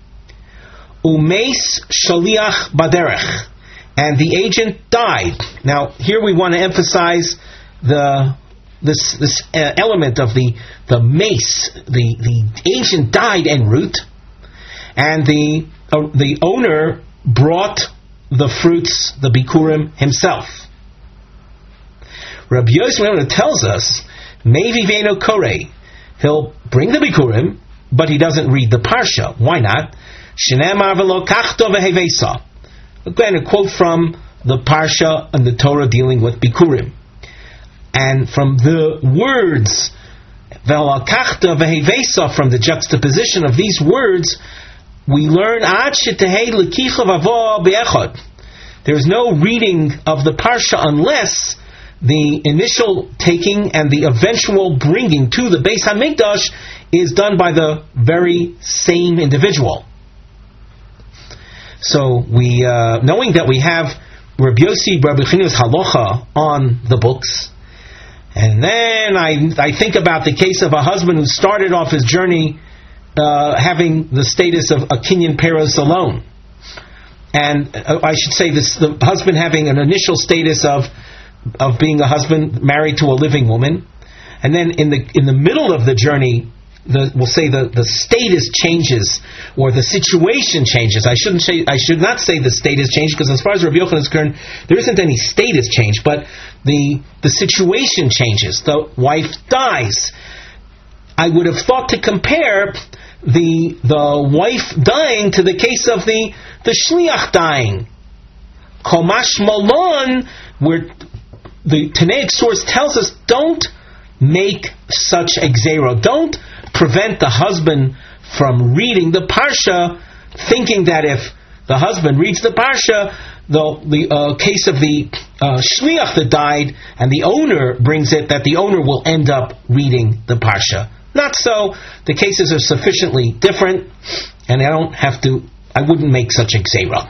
A: Umeis shaliach baderech. And the agent died. Now, here we want to emphasize the this this uh, element of the the mace. The the agent died en route, and the uh, the owner brought the fruits, the bikurim, himself. Rabbi Yossi tells us, Mevi veno kore. He'll bring the bikurim, but he doesn't read the parsha. Why not? Shenamar velo kachto vehevesa. Again, a quote from the Parsha and the Torah dealing with Bikurim. And from the words, Ve'alakachta ve'hevesa, from the juxtaposition of these words, we learn, Ad shetehei lekicha v'avo be'echad. There's no reading of the Parsha unless the initial taking and the eventual bringing to the Beis HaMikdash is done by the very same individual. So we, uh, knowing that we have Rabbi Yossi Bar Chanina's halacha on the books, and then I I think about the case of a husband who started off his journey uh, having the status of a Kinyan Peros alone, and uh, I should say this: the husband having an initial status of of being a husband married to a living woman, and then in the in the middle of the journey, The, we'll say the, the status changes, or the situation changes. I shouldn't say, I should not say the status change, because as far as Rabbi Yochanan is concerned, there isn't any status change, but the the situation changes. The wife dies. I would have thought to compare the the wife dying to the case of the the shliach dying. Komash malon, where the Tanaic source tells us, don't make such a gzera. Don't prevent the husband from reading the parsha, thinking that if the husband reads the parsha, the the uh, case of the uh, shliach that died and the owner brings it, that the owner will end up reading the parsha. Not so. The cases are sufficiently different, and I don't have to. I wouldn't make such a gzera.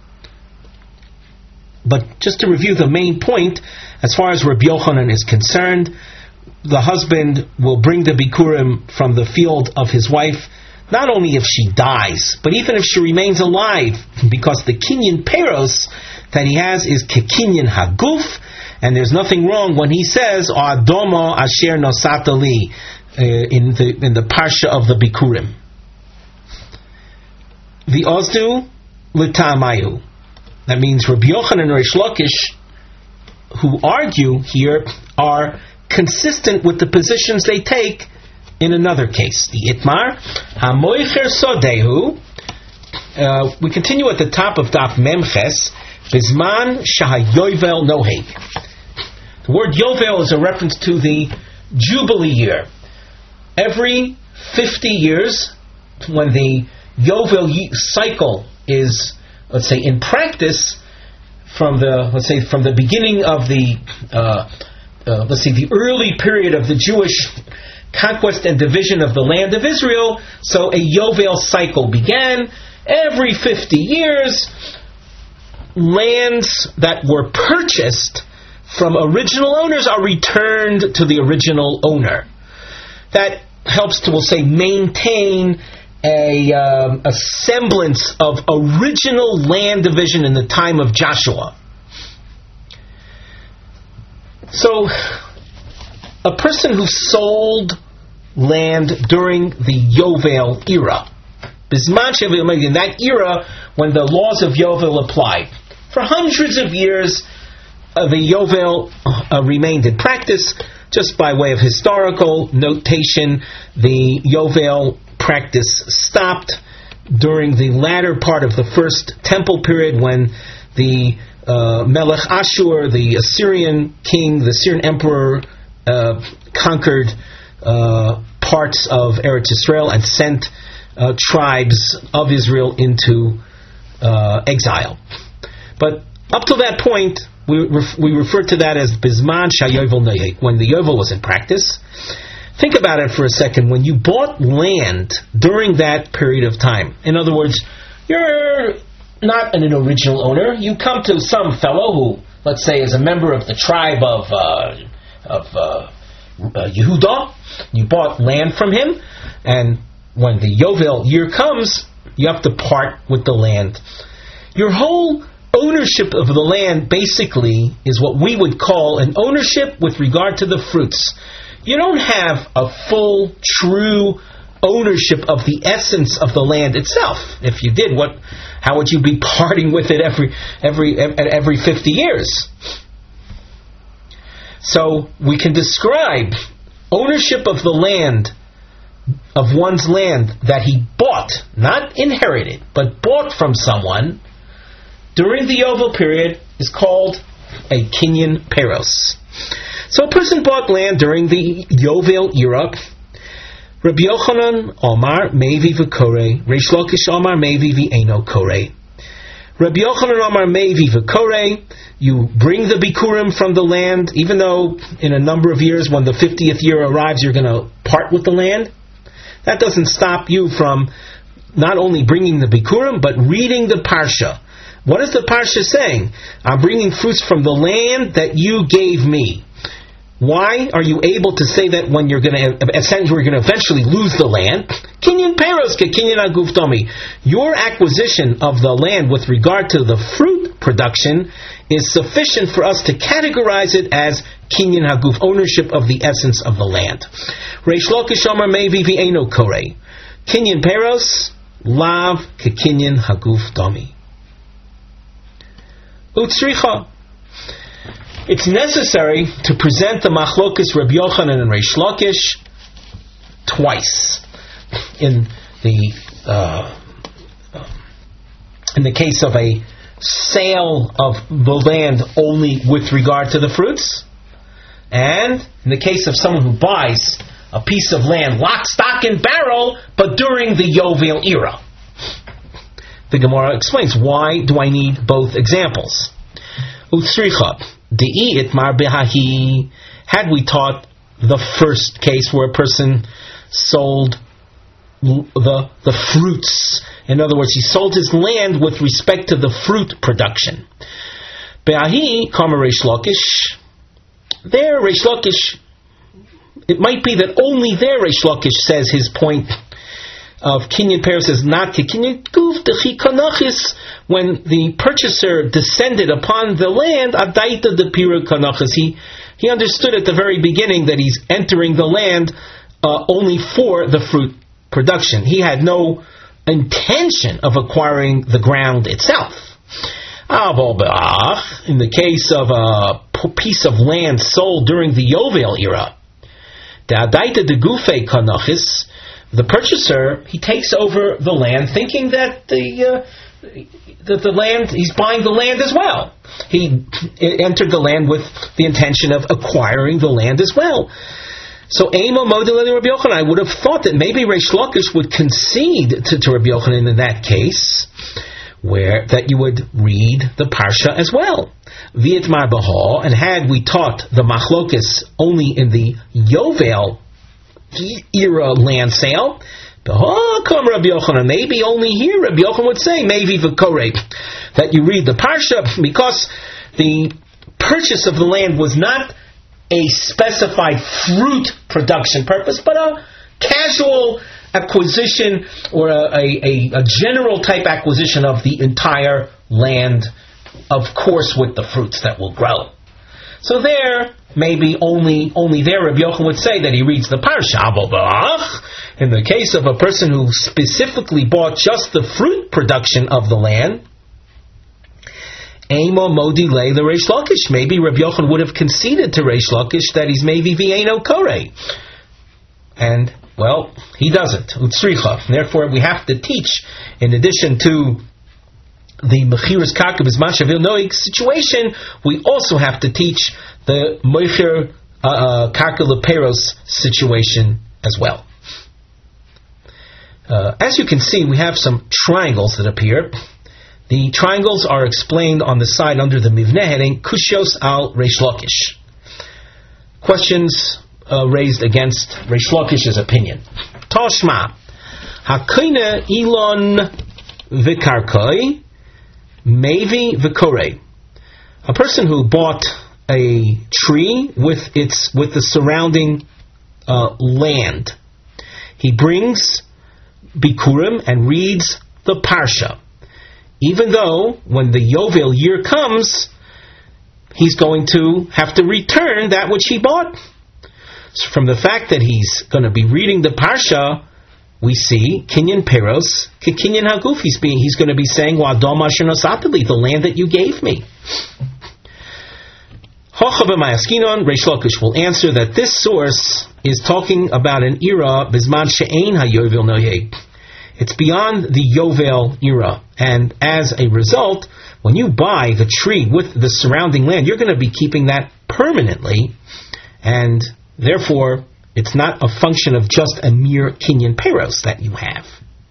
A: But just to review the main point, as far as Rabbi Yochanan is concerned, the husband will bring the bikurim from the field of his wife, not only if she dies, but even if she remains alive, because the kinyan peros that he has is kekinyan haguf, and there's nothing wrong when he says Adoma asher nosata li in the in the parsha of the bikurim. The ozdu l'tamayu. That means Rabbi Yochanan and Reish Lakish, who argue here, are consistent with the positions they take in another case. The Itmar, Hamoicher Sodehu. Uh, we continue at the top of Daf Memches. Bizman Shahayovel Noheg. The word Yovel is a reference to the Jubilee year. Every fifty years, when the Yovel cycle is, let's say, in practice, from the let's say from the beginning of the uh, uh, let's say the early period of the Jewish conquest and division of the land of Israel, so a Yovel cycle began. Every fifty years, lands that were purchased from original owners are returned to the original owner. That helps to, we'll say, maintain a, um, a semblance of original land division in the time of Joshua. So, a person who sold land during the Yovel era, in that era when the laws of Yovel applied, for hundreds of years, uh, the Yovel uh, remained in practice. Just by way of historical notation, the Yovel practice stopped during the latter part of the first temple period, when the uh, Melech Ashur, the Assyrian king, the Assyrian emperor, uh, conquered uh, parts of Eretz Yisrael and sent uh, tribes of Israel into uh, exile. But up to that point, we ref- we refer to that as Bizman Shayovel Nayek, when the Yovel was in practice. Think about it for a second. When you bought land during that period of time, in other words, you're not an original owner. You come to some fellow who, let's say, is a member of the tribe of uh, of uh, uh, Yehuda. You bought land from him, and when the Yovel year comes, you have to part with the land. Your whole ownership of the land basically is what we would call an ownership with regard to the fruits. You don't have a full, true ownership of the essence of the land itself. If you did, what? How would you be parting with it every every every fifty years? So we can describe ownership of the land, of one's land that he bought, not inherited, but bought from someone during the Yovel period, is called a Kinyan Peros. So a person bought land during the Yovel era. Rabbi Yochanan Omar Mevi v'Korei, Reish Lakish Omar Mevi v'Eino Korei. Rabbi Yochanan Omar Mevi v'Korei, you bring the Bikurim from the land, even though in a number of years, when the fiftieth year arrives, you're going to part with the land. That doesn't stop you from not only bringing the Bikurim, but reading the Parsha. What is the Parsha saying? I'm bringing fruits from the land that you gave me. Why are you able to say that when you're going to essentially we're going to eventually lose the land? Kinyan Peros ke Kinyan Haguf Domi. Your acquisition of the land with regard to the fruit production is sufficient for us to categorize it as Kinyan Haguf, ownership of the essence of the land. Reish Lakish Omar Mevi v'Eino Korei. Kinyan Peros lav ke Kinyan Haguf Domi. Utsricha. It's necessary to present the Machlokas Rabbi Yochanan and Reish Lakish twice. In the uh, in the case of a sale of the land only with regard to the fruits, and in the case of someone who buys a piece of land lock, stock, and barrel, but during the Yovel era. The Gemara explains, why do I need both examples? Utsricha, de'i itmar behahi. Had we taught the first case where a person sold the the fruits, in other words, he sold his land with respect to the fruit production. Behahi, kama Reish Lakish. There, Reish Lakish, it might be that only there Reish Lakish says his point of Kinyan Peros is not to Kinyan Guf Dechi Kanachis, when the purchaser descended upon the land, Adaita de Pira Kanachis. He he understood at the very beginning that he's entering the land uh, only for the fruit production. He had no intention of acquiring the ground itself. In the case of a piece of land sold during the Yovel era, the Adaita de Gufe Kanachis, the purchaser, he takes over the land thinking that the uh, that the land, he's buying the land as well. He entered the land with the intention of acquiring the land as well. So Ema Modileli Rabbi Yochanan, I would have thought that maybe Reish Lakish would concede to, to Rabbi Yochanan in that case, where that you would read the Parsha as well. V'itmar Bahal, and had we taught the Machlokis only in the Yovel era land sale, Bahal come Rabbi Yochanan, maybe only here Rabbi Yochanan would say, maybe v'korei, that you read the Parsha, because the purchase of the land was not a specified fruit production purpose, but a casual acquisition or a, a, a general type acquisition of the entire land, of course with the fruits that will grow. So there, maybe only only there Rabbi Yochanan would say that he reads the Parsha. In the case of a person who specifically bought just the fruit production of the land, Amo Modi Le the Reish Lakish. Maybe Rabbi Yochanan would have conceded to Reish Lakish that he's maybe V'eno Korei. And, well, he doesn't. Utsricha. Therefore, we have to teach, in addition to the Mechiras Karka B'zman Shavil Noig situation, we also have to teach the Mechir uh, Karka Leperos situation as well. Uh, as you can see, we have some triangles that appear. The triangles are explained on the side under the Mivneh heading, Kushios al Reish Lakish. Questions uh, raised against Reish Lakish's opinion. Toshma, Hakine Elon Vikarkoi, Mevi Vikorei. A person who bought a tree with its with the surrounding uh, land, he brings Bikurim and reads the Parsha. Even though, when the Yovel year comes, he's going to have to return that which he bought. So from the fact that he's going to be reading the Parsha, we see, Kinyan Peros, Kinyan Haguf, he's, being, he's going to be saying, Wa'adom asher nosateli, the land that you gave me. Hochav Mayaskinon, Reish Lakish will answer that this source is talking about an era, Bizman She'ein HaYovel Noyeg. It's beyond the Yovel era, and as a result, when you buy the tree with the surrounding land, you're going to be keeping that permanently, and therefore, it's not a function of just a mere Kinyan Peros that you have.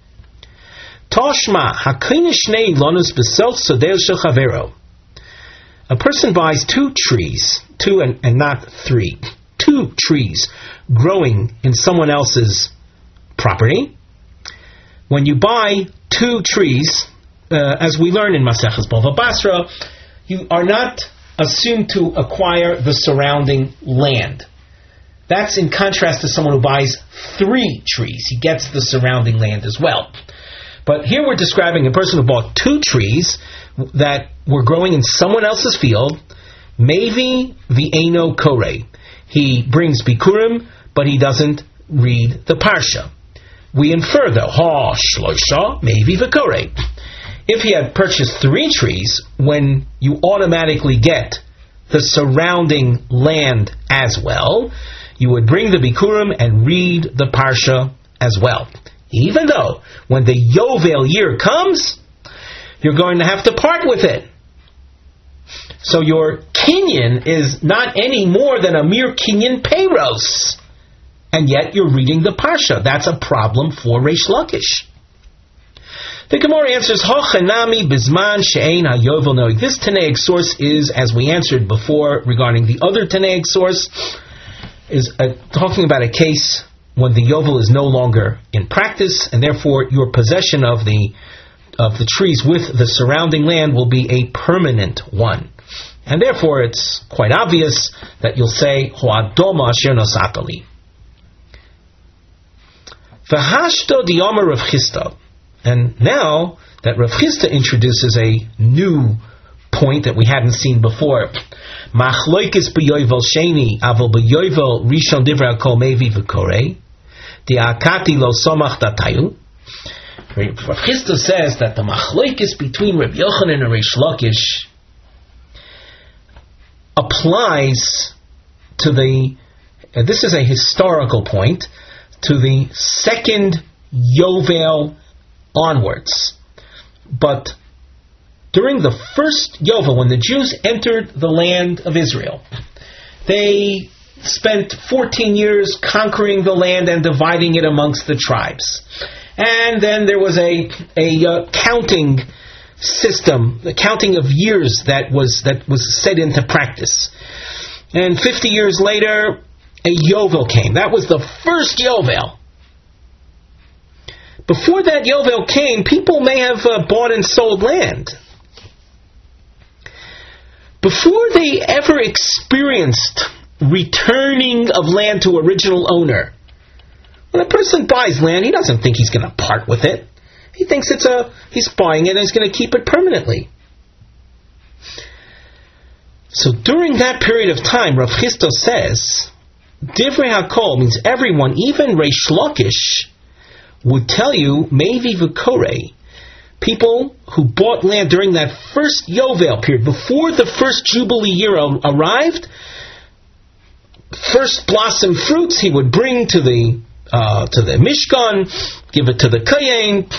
A: Toshma Hakine Shnei Lonus B'Self Sodel Shel Chavero. A person buys two trees, two and, and not three, two trees growing in someone else's property. When you buy two trees, uh, as we learn in Maseches Bava Basra, you are not assumed to acquire the surrounding land. That's in contrast to someone who buys three trees. He gets the surrounding land as well. But here we're describing a person who bought two trees that were growing in someone else's field. Mevi v'eno korei. He brings bikurim, but he doesn't read the parsha. We infer, though, ha shloisha mevi v'korei. If he had purchased three trees, when you automatically get the surrounding land as well, you would bring the bikurim and read the parsha as well. Even though, when the Yovel year comes, you're going to have to part with it. So your kinyan is not any more than a mere kinyan peiros. And yet you're reading the parsha. That's a problem for Reish Lakish. The Gemara answers, Hochanami bizman she'ein hayovel noig. This Tanaic source is, as we answered before regarding the other Tanaic source, is uh, talking about a case when the Yovel is no longer in practice, and therefore your possession of the of the trees with the surrounding land will be a permanent one. And therefore it's quite obvious that you'll say, Ho'adoma asher nosatali. V'hashto diyama Rav Chisda. And now that Rav Chisda introduces a new point that we hadn't seen before, Machloikis b'yovel sheni, aval b'yovel rishon divrei kol mevi v'korei, di'akati lo somach datayu. Rav Chisda says that the Machloikis between Rabbi Yochanan and Reish Lakish applies to the, uh, this is a historical point, to the second Yovel onwards. But during the first Yovel, when the Jews entered the land of Israel, they spent fourteen years conquering the land and dividing it amongst the tribes. And then there was a a uh, counting system, the counting of years that was that was set into practice. And fifty years later, a Yovel came. That was the first Yovel. Before that Yovel came, people may have uh, bought and sold land. Before they ever experienced returning of land to original owner, when a person buys land, he doesn't think he's going to part with it. He thinks it's a he's buying it and he's going to keep it permanently. So during that period of time, Rav Chisda says, Divrei HaKol means everyone, even Reish Lakish, would tell you, Mevi v'Korei, people who bought land during that first Yovel period, before the first Jubilee year arrived, first blossom fruits he would bring to the uh, to the Mishkan, give it to the Kohen,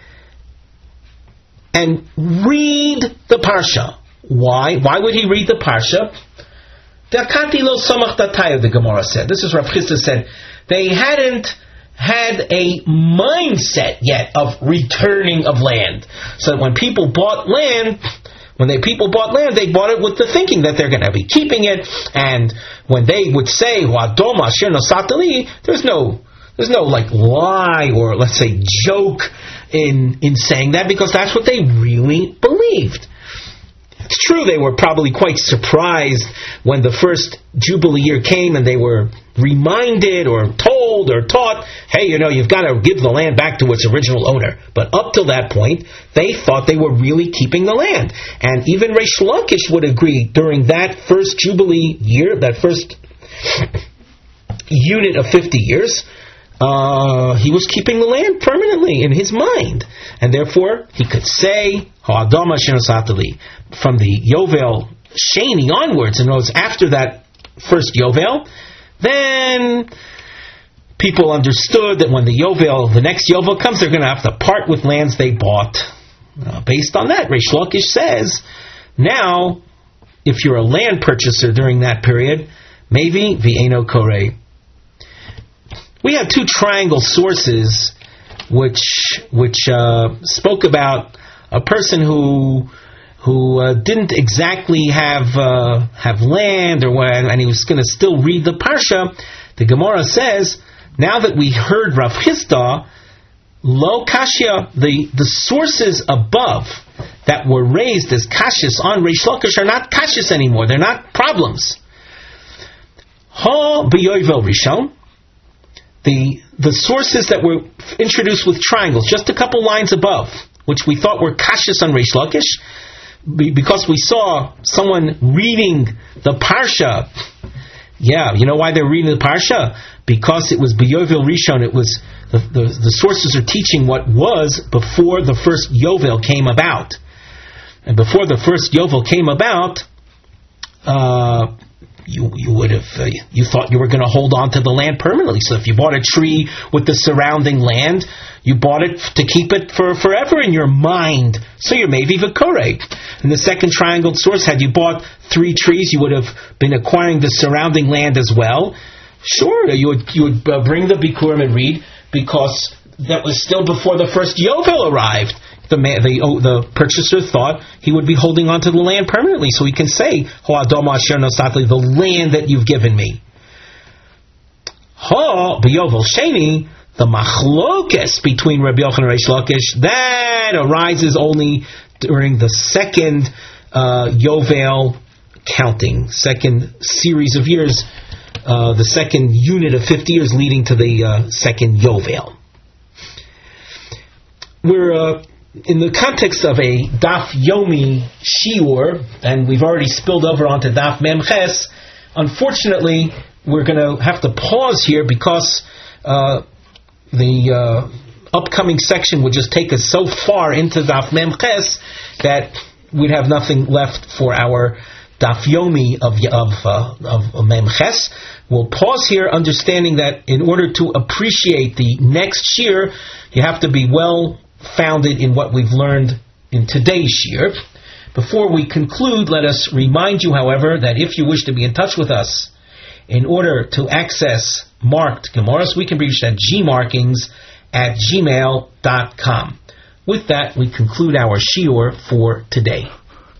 A: and read the Parsha. Why? Why would he read the Parsha? Dakati lo samach dataya, the Gemara said. This is Rav Chisda said. They hadn't had a mindset yet of returning of land. So when people bought land, when they people bought land, they bought it with the thinking that they're going to be keeping it. And when they would say "Wa'adom asher nosata li," there's no, there's no like lie or let's say joke in in saying that, because that's what they really believed. It's true they were probably quite surprised when the first Jubilee year came and they were reminded or told or taught, hey, you know, you've got to give the land back to its original owner. But up till that point, they thought they were really keeping the land. And even Reish Lakish would agree during that first Jubilee year, that first unit of fifty years, Uh, he was keeping the land permanently in his mind. And therefore, he could say, Ha'adam asher nosata li, from the Yovel Sheni onwards, and it was after that first Yovel, then people understood that when the Yovel, the next Yovel comes, they're going to have to part with lands they bought. Uh, based on that, Reish Lakish says, now, if you're a land purchaser during that period, maybe v'eino korei. We have two triangle sources which which uh, spoke about a person who who uh, didn't exactly have uh, have land, or when, and he was going to still read the Parsha. The Gemara says, now that we heard Rav Chisda, lo kashya, the, the sources above that were raised as kashis on Reish Lakish are not kashis anymore. They're not problems. Ha b'yovel rishon. The the sources that were introduced with triangles, just a couple lines above, which we thought were kashis on Reish Lakish, because we saw someone reading the Parsha. Yeah, you know why they're reading the Parsha? Because it was B'Yovel Rishon, it was, the, the, the sources are teaching what was before the first Yovel came about. And before the first Yovel came about, uh... You you would have uh, you thought you were going to hold on to the land permanently. So if you bought a tree with the surrounding land, you bought it to keep it for forever in your mind. So you're maybe v'korei. In the second triangled source, had you bought three trees, you would have been acquiring the surrounding land as well. Sure, you would you would uh, bring the bikurim and read, because that was still before the first Yovel arrived. The, man, the oh, the purchaser thought he would be holding on to the land permanently, so he can say, Ha'adam asher nosata li, the land that you've given me. Ha b'yovel sheni, the machlokes between Rabbi Yochanan and Reish Lakish, that arises only during the second uh, Yovel counting, second series of years, uh, the second unit of fifty years leading to the uh, second Yovel. We're uh, in the context of a Daf Yomi Shiur, and we've already spilled over onto Daf Mem Ches. Unfortunately, we're going to have to pause here because uh, the uh, upcoming section would just take us so far into Daf Mem Ches that we'd have nothing left for our Daf Yomi of of, uh, of Mem Ches. We'll pause here, understanding that in order to appreciate the next year, you have to be well founded in what we've learned in today's shiur. Before we conclude, let us remind you, however, that if you wish to be in touch with us In order to access marked Gemaras, we can be reached at gmarkings at gmail dot com. With that, we conclude our shiur for today.